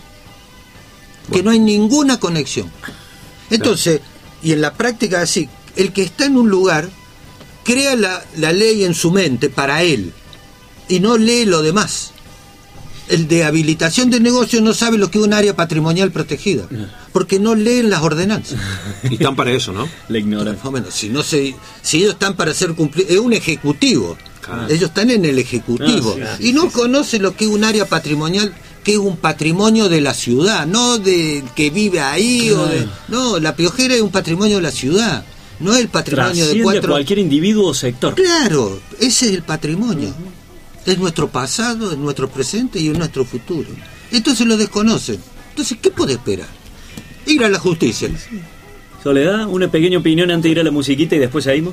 Que no hay ninguna conexión. Entonces, y en la práctica así, el que está en un lugar crea la, la ley en su mente para él y no lee lo demás. El de habilitación de negocio no sabe lo que es un área patrimonial protegida, porque no leen las ordenanzas. Y están para eso, ¿no? La ignoran. Más o menos, si no se, si ellos están para hacer cumplir, es un ejecutivo. Claro. Ellos están en el ejecutivo Ah, sí, y no conocen lo que es un área patrimonial, que es un patrimonio de la ciudad, no de que vive ahí o de, no, la Piojera es un patrimonio de la ciudad, no es el patrimonio de Trasciende a cuatro. cualquier individuo o sector. Claro, ese es el patrimonio. Es nuestro pasado, es nuestro presente y es nuestro futuro. Entonces lo desconocen. Entonces, ¿qué puede esperar? Ir a la justicia. Soledad, una pequeña opinión antes de ir a la musiquita y después seguimos.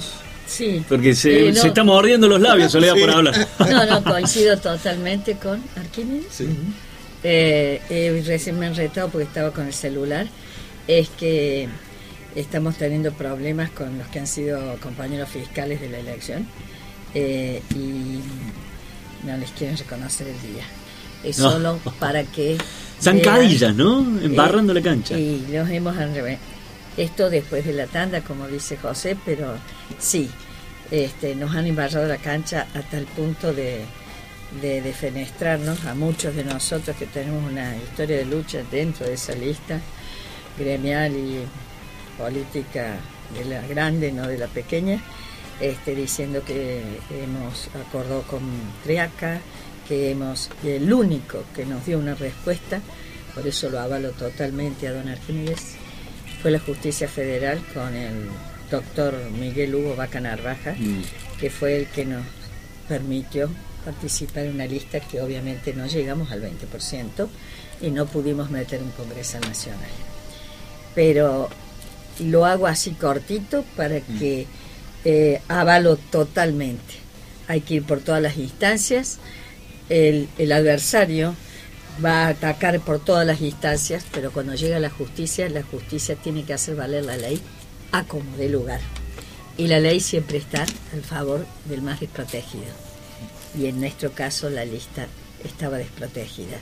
Sí. Porque se, Eh, no. se está mordiendo los labios, Soledad, por hablar. No, no, coincido totalmente con Arquímedes. Sí. Eh, eh, recién me han retado porque estaba con el celular. Es que estamos teniendo problemas con los que han sido compañeros fiscales de la elección eh, y no les quieren reconocer el día. Es No. solo para que... Zancadillas, vean, ¿no? Embarrando eh, la cancha. Y los hemos al revés. Esto después de la tanda, como dice José, pero sí, este, nos han embarrado la cancha a tal punto de, de defenestrarnos a muchos de nosotros que tenemos una historia de lucha dentro de esa lista gremial y política de la grande, no de la pequeña, este, diciendo que hemos acordado con Triaca, que hemos, el único que nos dio una respuesta, por eso lo avalo totalmente a don Arquímedes, fue la Justicia Federal con el doctor Miguel Hugo Vaca Narvaja, mm. que fue el que nos permitió participar en una lista que obviamente no llegamos al veinte por ciento y no pudimos meter un Congreso Nacional. Pero lo hago así cortito para que eh, avalo totalmente. Hay que ir por todas las instancias. El, el adversario va a atacar por todas las instancias, pero cuando llega la justicia, la justicia tiene que hacer valer la ley a como dé lugar. Y la ley siempre está al favor del más desprotegido. Y en nuestro caso la lista estaba desprotegida,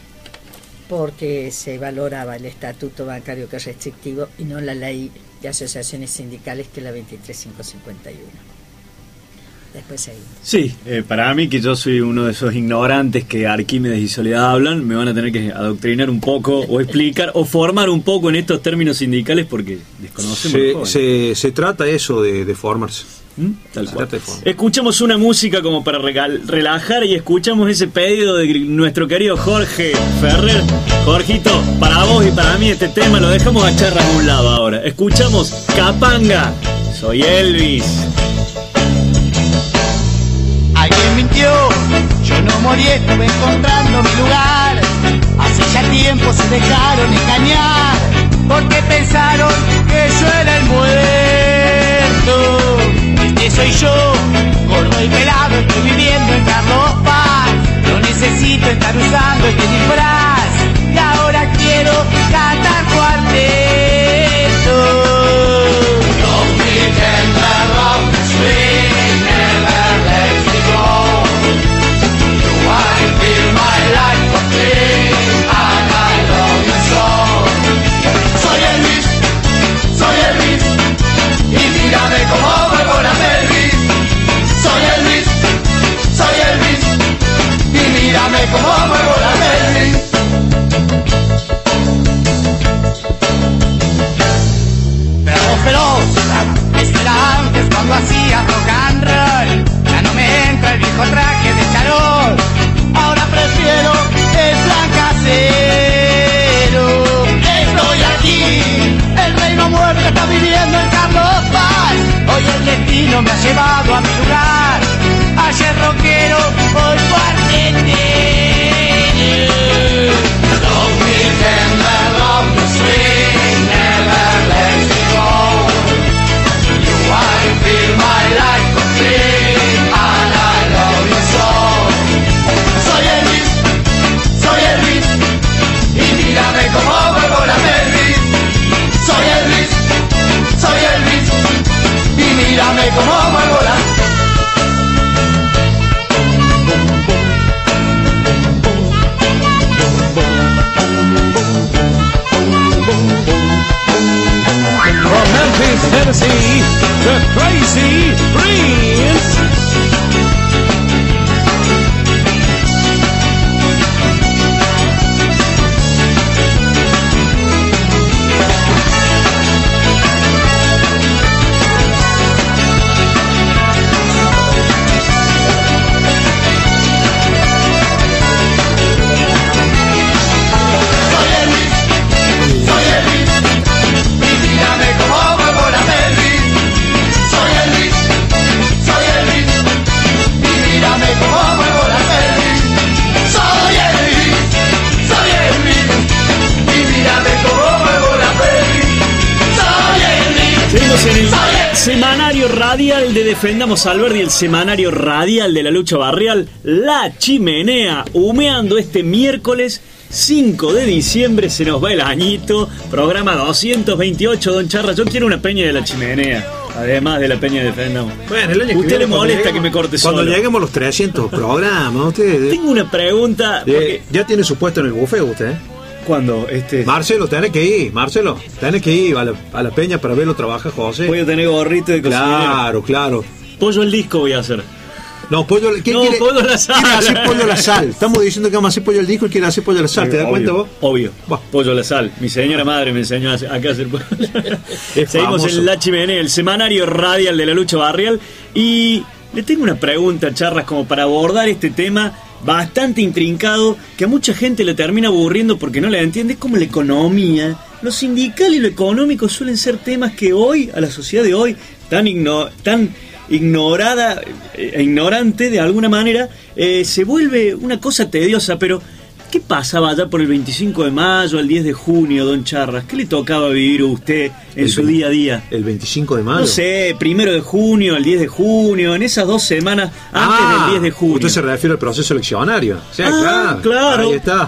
porque se valoraba el estatuto bancario que es restrictivo y no la ley de asociaciones sindicales, que es la veintitrés mil quinientos cincuenta y uno. Después seguimos. Sí, eh, para mí, que yo soy uno de esos ignorantes que Arquímedes y Soledad hablan, me van a tener que adoctrinar un poco o explicar o formar un poco en estos términos sindicales porque desconocemos. Se, se, se trata eso de, de formarse. ¿Mm? Tal cual. Escuchamos una música como para regal, relajar y escuchamos ese pedido de nuestro querido Jorge Ferrer. Jorgito, para vos y para mí este tema lo dejamos a charra a un lado ahora. Escuchamos Capanga, soy Elvis. Alguien mintió, yo no morí, estuve encontrando mi lugar. Hace ya tiempo se dejaron engañar, porque pensaron que yo era el muerto. Este soy yo, gordo y pelado, estoy viviendo en Carlos Paz. No necesito estar usando este disfraz, y ahora quiero cantar cuarteto. Don't pretend that love is sweet, never let me go. You want to feel my life complete, and I love you so. Soy Elvis, soy Elvis, y mírame como vuelvo la pelvis. Soy Elvis, soy Elvis, y mírame como muevo la pelvis. Perro feroz, eso era antes cuando hacía rock and roll. Ya no me entra el viejo traje de charol. Ahora prefiero el plan casero. Estoy aquí, el reino muerto está viviendo en Carlos Paz. Hoy el destino me ha llevado a mi lugar. Ayer rockero, hoy cuartetero. Don't pretend that love is sweet, never let me go. You want to feel my life complete, and I love you so. Soy Elvis, soy Elvis, y mírame como vuelvo la pelvis. Soy Elvis, soy Elvis, y mírame como muevo la. From Memphis, Tennessee, the Crazy Prince. Soy Elvis, semanario radial de Defendamos Alberdi, el semanario radial de la lucha barrial, La Chimenea, humeando este miércoles cinco de diciembre. Se nos va el añito, programa doscientos veintiocho, don Charra. Yo quiero una peña de La Chimenea, además de la peña de Defendamos. Bueno, el año que usted viene, le molesta lleguemos, que me corte cuando solo. lleguemos a los trescientos programas, usted... Tengo una pregunta. de- Porque, ya tiene su puesto en el buffet usted, ¿eh? ¿cuándo? Este, Marcelo, tenés que ir, Marcelo, tenés que ir a la, a la peña para verlo trabajar, José. voy a tener gorrito de cocinero. Claro, claro. Pollo al disco voy a hacer. No, pollo, ¿quién No, quiere, pollo a la sal. quiere hacer pollo a la sal? Estamos diciendo que vamos a hacer pollo al disco y quiere hacer pollo a la sal, ¿te das Obvio, cuenta vos? Obvio. Bah. Pollo a la sal. Mi señora madre me enseñó a hacer- acá a hacer pollo. Es Seguimos famoso. en La Chimenea, el semanario radial de la lucha barrial. Y le tengo una pregunta, Charras, como para abordar este tema bastante intrincado, que a mucha gente le termina aburriendo porque no le entiende. Es como la economía. Lo sindical y lo económico suelen ser temas que hoy, a la sociedad de hoy, tan, igno- tan ignorada e ignorante de alguna manera, eh, se vuelve una cosa tediosa. Pero ¿qué pasaba allá por el veinticinco de mayo al diez de junio, don Charras? ¿Qué le tocaba vivir a usted en El su veinte día a día? El veinticinco de mayo. No sé, primero de junio, el diez de junio, en esas dos semanas antes Ah, del diez de junio. Usted se refiere al proceso eleccionario. Sí, Ah, claro. claro. Ahí está.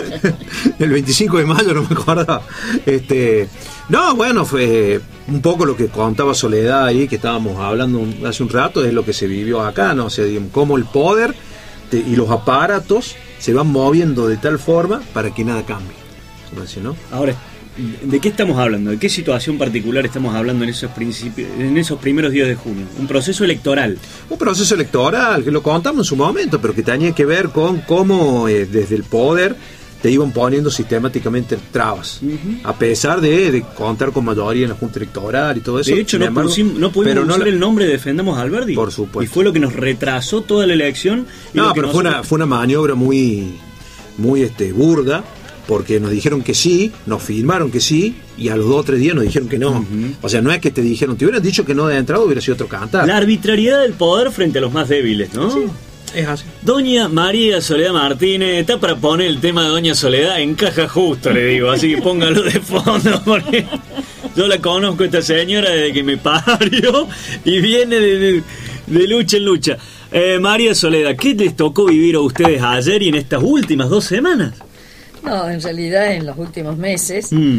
El veinticinco de mayo, no me acuerdo. Este, no, bueno, fue un poco lo que contaba Soledad ahí, que estábamos hablando un- hace un rato, es lo que se vivió acá, ¿no? O sea, digamos, cómo el poder te- y los aparatos se van moviendo de tal forma para que nada cambie. Como decir, ¿no? Ahora, ¿de qué estamos hablando? ¿De qué situación particular estamos hablando en esos principios, en esos primeros días de junio? Un proceso electoral. Un proceso electoral, que lo contamos en su momento, pero que tenía que ver con cómo eh, desde el poder te iban poniendo sistemáticamente trabas, Ujú. a pesar de, de contar con mayoría en la Junta Electoral y todo eso. De hecho, Sin no, embargo, pusim- no pudimos pero no usar la- el nombre de Defendamos Alberdi. Por supuesto. Y fue lo que nos retrasó toda la elección. Y No, lo que pero fue una, nosotros- fue una maniobra muy, muy este, burda, porque nos dijeron que sí, nos firmaron que sí, y a los dos o tres días nos dijeron que no. Ujú. O sea, no es que te dijeron, te hubieran dicho que no de entrada, hubiera sido otro cantar. La arbitrariedad del poder frente a los más débiles, ¿no? Sí, es así. Doña María Soledad Martínez, está para poner el tema de Doña Soledad, encaja justo, le digo, así que póngalo de fondo, porque yo la conozco esta señora desde que me parió y viene de, de- de lucha en lucha. Eh, María Soledad, ¿qué les tocó vivir a ustedes ayer y en estas últimas dos semanas? No, en realidad en los últimos meses, Mm.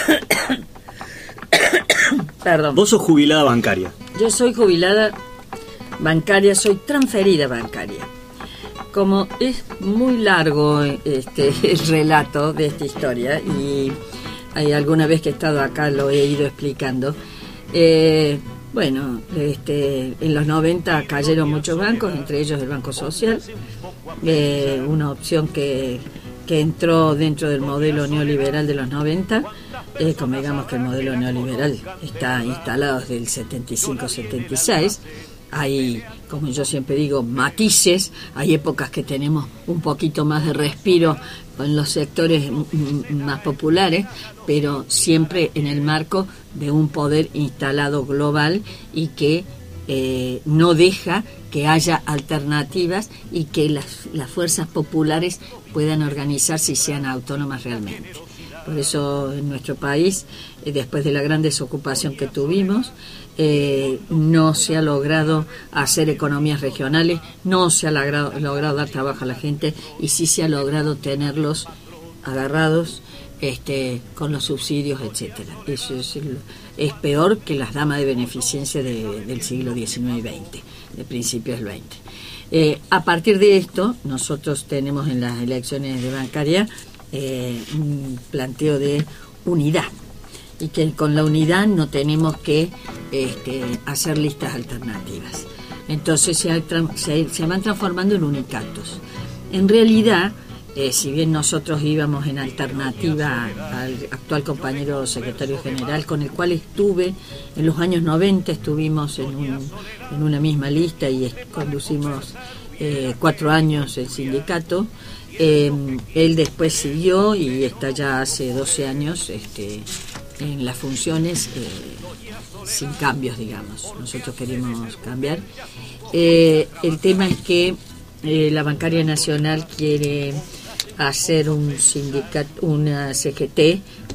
perdón, Vos sos jubilada bancaria. yo soy jubilada bancaria, soy transferida bancaria. Como es muy largo este el relato de esta historia y hay alguna vez que he estado acá lo he ido explicando. Eh, bueno, este, en los noventa cayeron muchos bancos, entre ellos el Banco Social, eh, una opción que, que entró dentro del modelo neoliberal de los noventa. Eh, como digamos que el modelo neoliberal está instalado desde el setenta y cinco setenta y seis. Hay, como yo siempre digo, matices, hay épocas que tenemos un poquito más de respiro en los sectores m- m- más populares, pero siempre en el marco de un poder instalado global y que eh, no deja que haya alternativas y que las, las fuerzas populares puedan organizarse y sean autónomas realmente. Por eso en nuestro país, eh, después de la gran desocupación que tuvimos, eh, no se ha logrado hacer economías regionales, no se ha logrado, logrado dar trabajo a la gente y sí se ha logrado tenerlos agarrados este, con los subsidios, etcétera. Eso es, el- es peor que las damas de beneficencia de- del siglo diecinueve y veinte, de principios del veinte. Eh, a partir de esto, nosotros tenemos en las elecciones de bancaria eh, un planteo de unidad y que con la unidad no tenemos que este, hacer listas alternativas. Entonces se, ha tran- se, se van transformando en unicatos. En realidad, eh, si bien nosotros íbamos en alternativa al actual compañero secretario general, con el cual estuve en los años noventa, estuvimos en, un, en una misma lista y es- conducimos eh, cuatro años el sindicato. Eh, él después siguió y está ya hace doce años este, en las funciones eh, sin cambios, digamos. Nosotros queremos cambiar. Eh, el tema es que eh, la Bancaria Nacional quiere hacer un sindicato, una C G T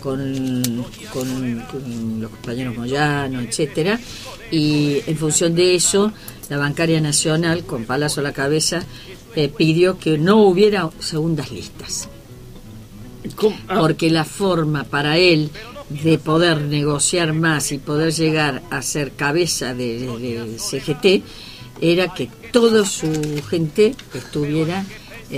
con, con, con los compañeros Moyano, etcétera, y en función de eso, la Bancaria Nacional, con Palazzo a la cabeza, eh, pidió que no hubiera segundas listas. Ah. Porque la forma para él de poder negociar más y poder llegar a ser cabeza de, de, de C G T era que toda su gente estuviera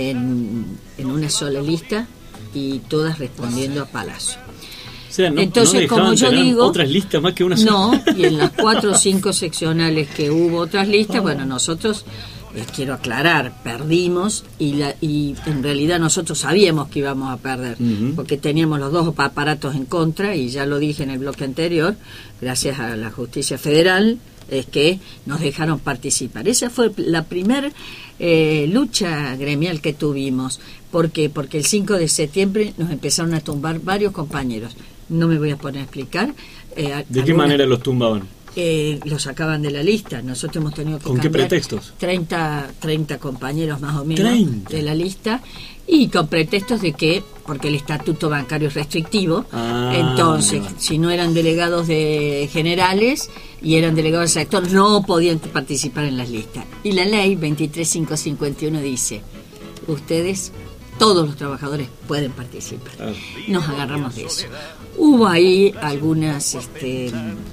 en, en una sola lista y todas respondiendo a Palazzo. O sea, no, Entonces, no como yo digo, otras listas más que una sola. No, y en las cuatro o cinco seccionales que hubo otras listas, oh. bueno, nosotros, eh, quiero aclarar, perdimos y, la, y en realidad nosotros sabíamos que íbamos a perder, uh-huh. porque teníamos los dos aparatos en contra, y ya lo dije en el bloque anterior, gracias a la justicia federal, es que nos dejaron participar. Esa fue la primera eh, lucha gremial que tuvimos. ¿Por qué? Porque el cinco de septiembre nos empezaron a tumbar varios compañeros. No me voy a poner a explicar. Eh, ¿De qué manera los tumbaban? Eh, los sacaban de la lista. Nosotros hemos tenido que ¿Con qué pretextos? treinta, treinta compañeros más o menos treinta de la lista, y con pretextos de que, porque el estatuto bancario es restrictivo, ah, entonces, no. si no eran delegados de generales y eran delegados del sector, no podían participar en las listas. Y la ley veintitrés mil quinientos cincuenta y uno dice, ustedes, todos los trabajadores pueden participar. Ah. Nos agarramos de eso. Hubo ahí algunas este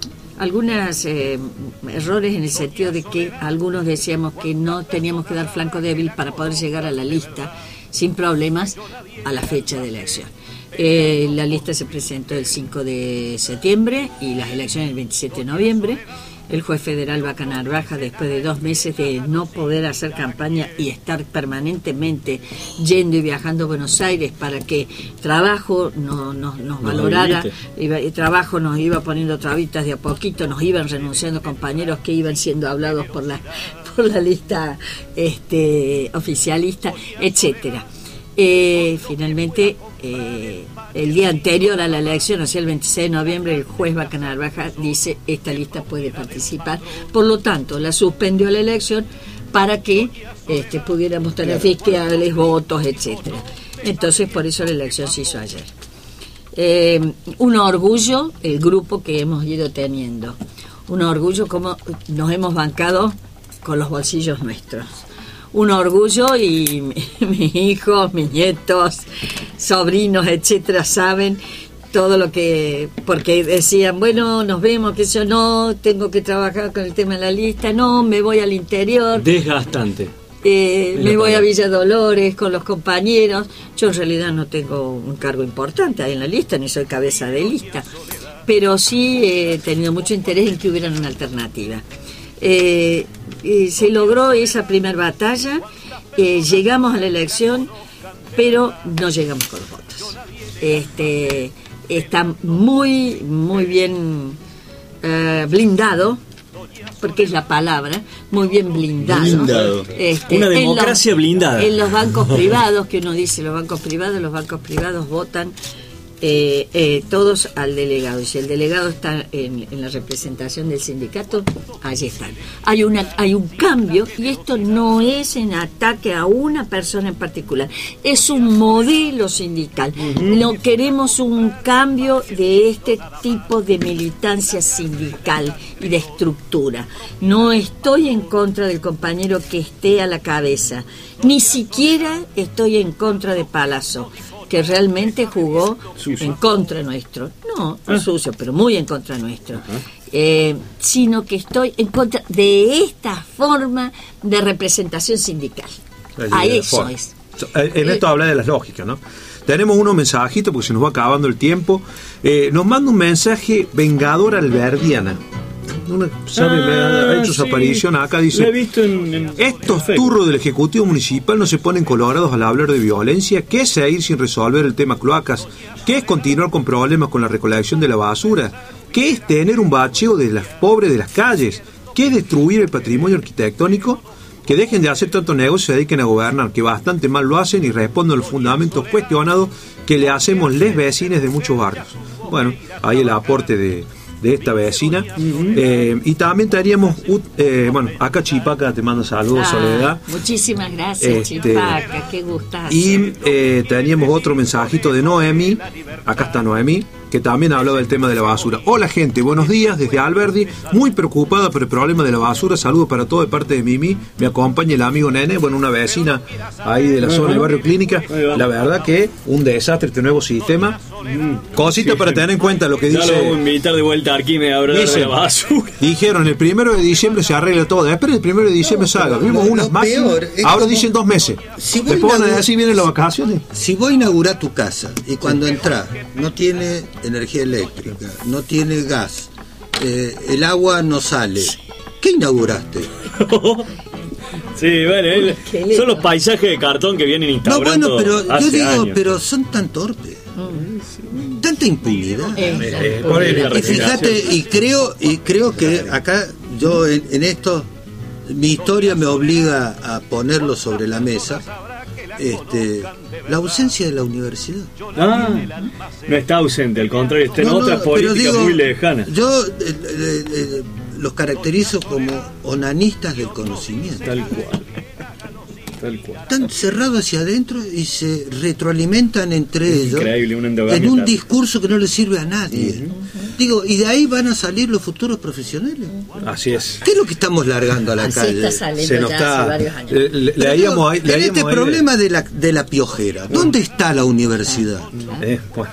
algunas eh, errores en el sentido de que algunos decíamos que no teníamos que dar flanco débil para poder llegar a la lista sin problemas a la fecha de elección. Eh, la lista se presentó el cinco de septiembre y las elecciones el veintisiete de noviembre. El juez federal Vaca Narvaja, después de dos meses de no poder hacer campaña y estar permanentemente yendo y viajando a Buenos Aires para que trabajo no, no, nos valorara, iba, el trabajo nos iba poniendo trabitas de a poquito, nos iban renunciando compañeros que iban siendo hablados por la, por la lista este, oficialista, etcétera. Eh, finalmente, eh, el día anterior a la elección, o sea, el veintiséis de noviembre, el juez Vaca Narvaja dice, esta lista puede participar. Por lo tanto, la suspendió la elección para que este, pudiéramos tener fiscales, votos, etcétera. Entonces, por eso la elección se hizo ayer. Eh, un orgullo el grupo que hemos ido teniendo. Un orgullo como nos hemos bancado con los bolsillos nuestros. Un orgullo, y mis hijos, mis nietos, sobrinos, etcétera, saben todo lo que, porque decían, bueno, nos vemos, que yo no, tengo que trabajar con el tema de la lista, no, me voy al interior. Desgastante. Eh, me voy a Villa Dolores con los compañeros. Yo en realidad no tengo un cargo importante ahí en la lista, ni soy cabeza de lista, pero sí he tenido mucho interés en que hubiera una alternativa. Eh, eh, se logró esa primera batalla, eh, llegamos a la elección, pero no llegamos con los votos. Este, está muy, muy bien eh, blindado, porque es la palabra, muy bien blindado. blindado. Este, Una democracia en los, blindada. En los bancos privados, que uno dice los bancos privados, los bancos privados votan Eh, eh, todos al delegado, y si el delegado está en, en la representación del sindicato, allí están. Hay una hay un cambio, y esto no es en ataque a una persona en particular, es un modelo sindical. Uh-huh. No queremos un cambio de este tipo de militancia sindical y de estructura. No estoy en contra del compañero que esté a la cabeza, ni siquiera estoy en contra de Palazzo, que realmente jugó sucio. En contra nuestro, no, no ah. sucio, pero muy en contra nuestro, uh-huh. eh, sino que estoy en contra de esta forma de representación sindical. A eso forma. Es. En esto eh, habla de las lógicas, ¿no? Tenemos unos mensajitos porque se nos va acabando el tiempo. Eh, nos manda un mensaje Vengador Alberdiana. Una, ¿sabe? Ah, me ha hecho sí. su aparición acá, dice, visto en, en... estos Perfecto. turros del Ejecutivo Municipal no se ponen colorados al hablar de violencia. ¿Qué es seguir sin resolver el tema cloacas? ¿Qué es continuar con problemas con la recolección de la basura? ¿Qué es tener un bacheo de las pobres de las calles? ¿Qué es destruir el patrimonio arquitectónico? Que dejen de hacer tanto negocio y se dediquen a gobernar, que bastante mal lo hacen, y responden a los fundamentos cuestionados que le hacemos les vecines de muchos barrios. Bueno, ahí el aporte de de esta vecina. Uh-huh. eh, y también teníamos eh, bueno, acá Chipaca te manda saludos, ah, Soledad, muchísimas gracias. Este, Chipaca, qué gustazo. Y eh, teníamos otro mensajito de Noemi, acá está Noemi, que también hablaba del tema de la basura. Hola gente, buenos días desde Alberdi, muy preocupada por el problema de la basura, saludos para todo de parte de Mimi, me acompaña el amigo Nene, bueno, una vecina ahí de la zona del barrio Clínica, la verdad que un desastre este nuevo sistema, cosita sí, para tener en cuenta lo que ya dice. Lo voy a invitar de vuelta a Arquímedes a hablar de la basura. Dijeron el primero de diciembre se arregla todo, espera el primero de diciembre no, salga, vimos unas máquinas, ahora como, dicen dos meses, si después van a decir vienen las vacaciones. Si vos inaugurás tu casa y cuando entras no tiene energía eléctrica, no tiene gas, eh, el agua no sale, ¿qué inauguraste? Sí, bueno, él, son los paisajes de cartón que vienen instaurando. No, bueno, pero hace yo digo, años. Pero son tan torpes, tanta impunidad. Eh, y fíjate, y creo, y creo que acá yo en, en esto mi historia me obliga a ponerlo sobre la mesa. Este, la ausencia de la universidad. Ah, no está ausente, al contrario, está en no, otras no, políticas digo, muy lejanas. Yo eh, eh, eh, los caracterizo como onanistas del conocimiento. Tal cual. Tal cual. Están cerrados hacia adentro y se retroalimentan entre es ellos increíble, un en un discurso que no le sirve a nadie. Uh-huh. Digo, y de ahí van a salir los futuros profesionales. Así es. ¿Qué es lo que estamos largando a la Así calle? Está se nos ya está. Hace varios años. Le, le, le digo, ahí, le en este ahí, problema de la, de la piojera, ¿dónde está la universidad? Eh, bueno.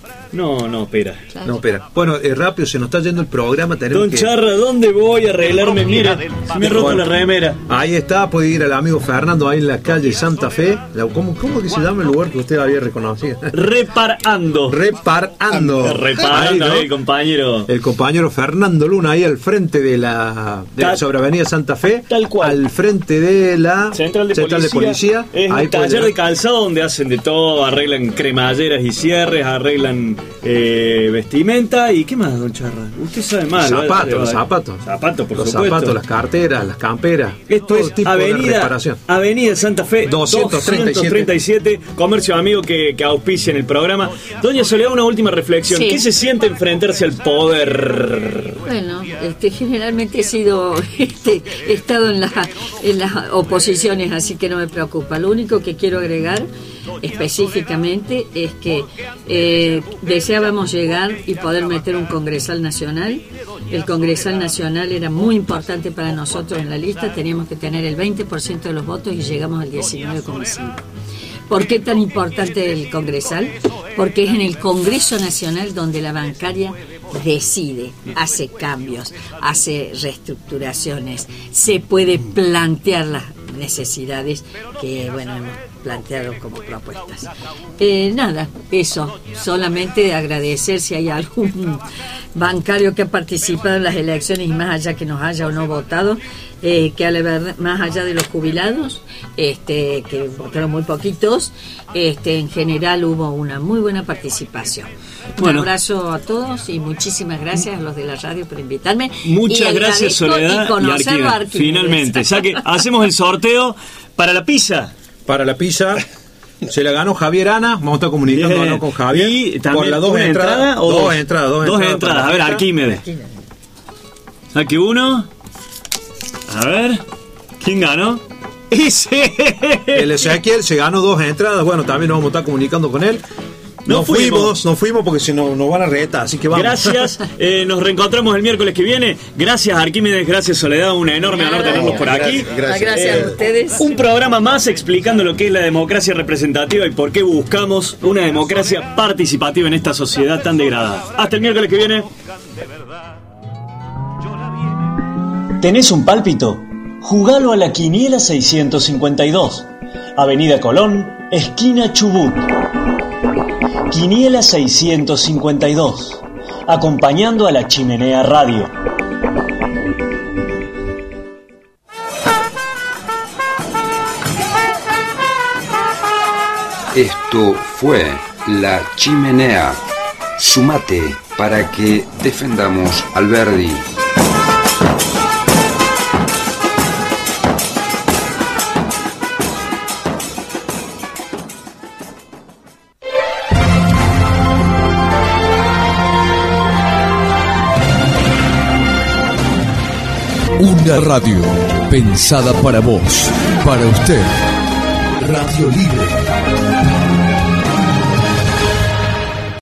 No, no, espera. Claro. No, espera. Bueno, eh, rápido, se nos está yendo el programa. Tenemos Don que... Charra, ¿dónde voy a arreglarme? Mira, se me ha roto la remera. Ahí está, puede ir al amigo Fernando, ahí en la calle Santa Fe. ¿Cómo, cómo que se llama el lugar que usted había reconocido? Reparando. Reparando. Reparando, ahí, ¿no? El compañero. El compañero Fernando Luna, ahí al frente de la, de la sobre Avenida Santa Fe. Tal cual. Al frente de la Central de Central Policía. De policía. Es ahí un taller puede... de calzado donde hacen de todo, arreglan cremalleras y cierres, arreglan... Eh, vestimenta y qué más, don Charra, usted sabe más. Zapatos, los zapatos zapatos por los supuesto. zapatos, las carteras, las camperas, esto todo es tipo avenida, de reparación. Avenida Santa Fe doscientos treinta y siete, comercio amigo que, que auspicia en el programa. Doña Soledad, una última reflexión. Sí. ¿Qué se siente enfrentarse al poder? Bueno, este, generalmente he sido este, he estado en, la, en las oposiciones, así que no me preocupa. Lo único que quiero agregar específicamente es que eh, deseábamos llegar y poder meter un congresal nacional. El congresal nacional era muy importante para nosotros en la lista, teníamos que tener el veinte por ciento de los votos y llegamos al diecinueve coma cinco. ¿Por qué tan importante el congresal? Porque es en el Congreso Nacional donde la bancaria decide, hace cambios, hace reestructuraciones, se puede plantear las necesidades que, bueno, hemos planteado como propuestas. Eh, nada, eso, solamente agradecer si hay algún bancario que ha participado en las elecciones y más allá que nos haya o no votado, eh, que a la verdad, más allá de los jubilados, este, que votaron muy poquitos, este, en general hubo una muy buena participación. Un bueno, abrazo a todos y muchísimas gracias a los de la radio por invitarme. Muchas gracias, Soledad y, y Arquímedes. Finalmente, ya que hacemos el sorteo para la pizza. Para la pizza se la ganó Javier Ana, vamos a estar comunicando ¿no? con Javier. Y también por las dos entradas, entrada, dos, dos entradas, dos, dos entradas. entradas. A ver, Arquímedes. Saque uno. A ver, ¿quién ganó? Ese. El Ezequiel se ganó dos entradas. Bueno, también nos vamos a estar comunicando con él. No nos fuimos, fuimos, nos fuimos porque si no nos van a retar, así que vamos. Gracias, eh, nos reencontramos el miércoles que viene. Gracias Arquímedes, gracias Soledad, un enorme honor tenerlos por aquí. Gracias, gracias. gracias eh, a ustedes. Un programa más explicando lo que es la democracia representativa y por qué buscamos una democracia participativa en esta sociedad tan degradada. Hasta el miércoles que viene. ¿Tenés un pálpito? Jugalo a la Quiniela seiscientos cincuenta y dos, Avenida Colón, esquina Chubut. Quiniela seiscientos cincuenta y dos, acompañando a la Chimenea Radio. Esto fue La Chimenea. Sumate para que defendamos Alberdi. Una radio pensada para vos, para usted. Radio Libre.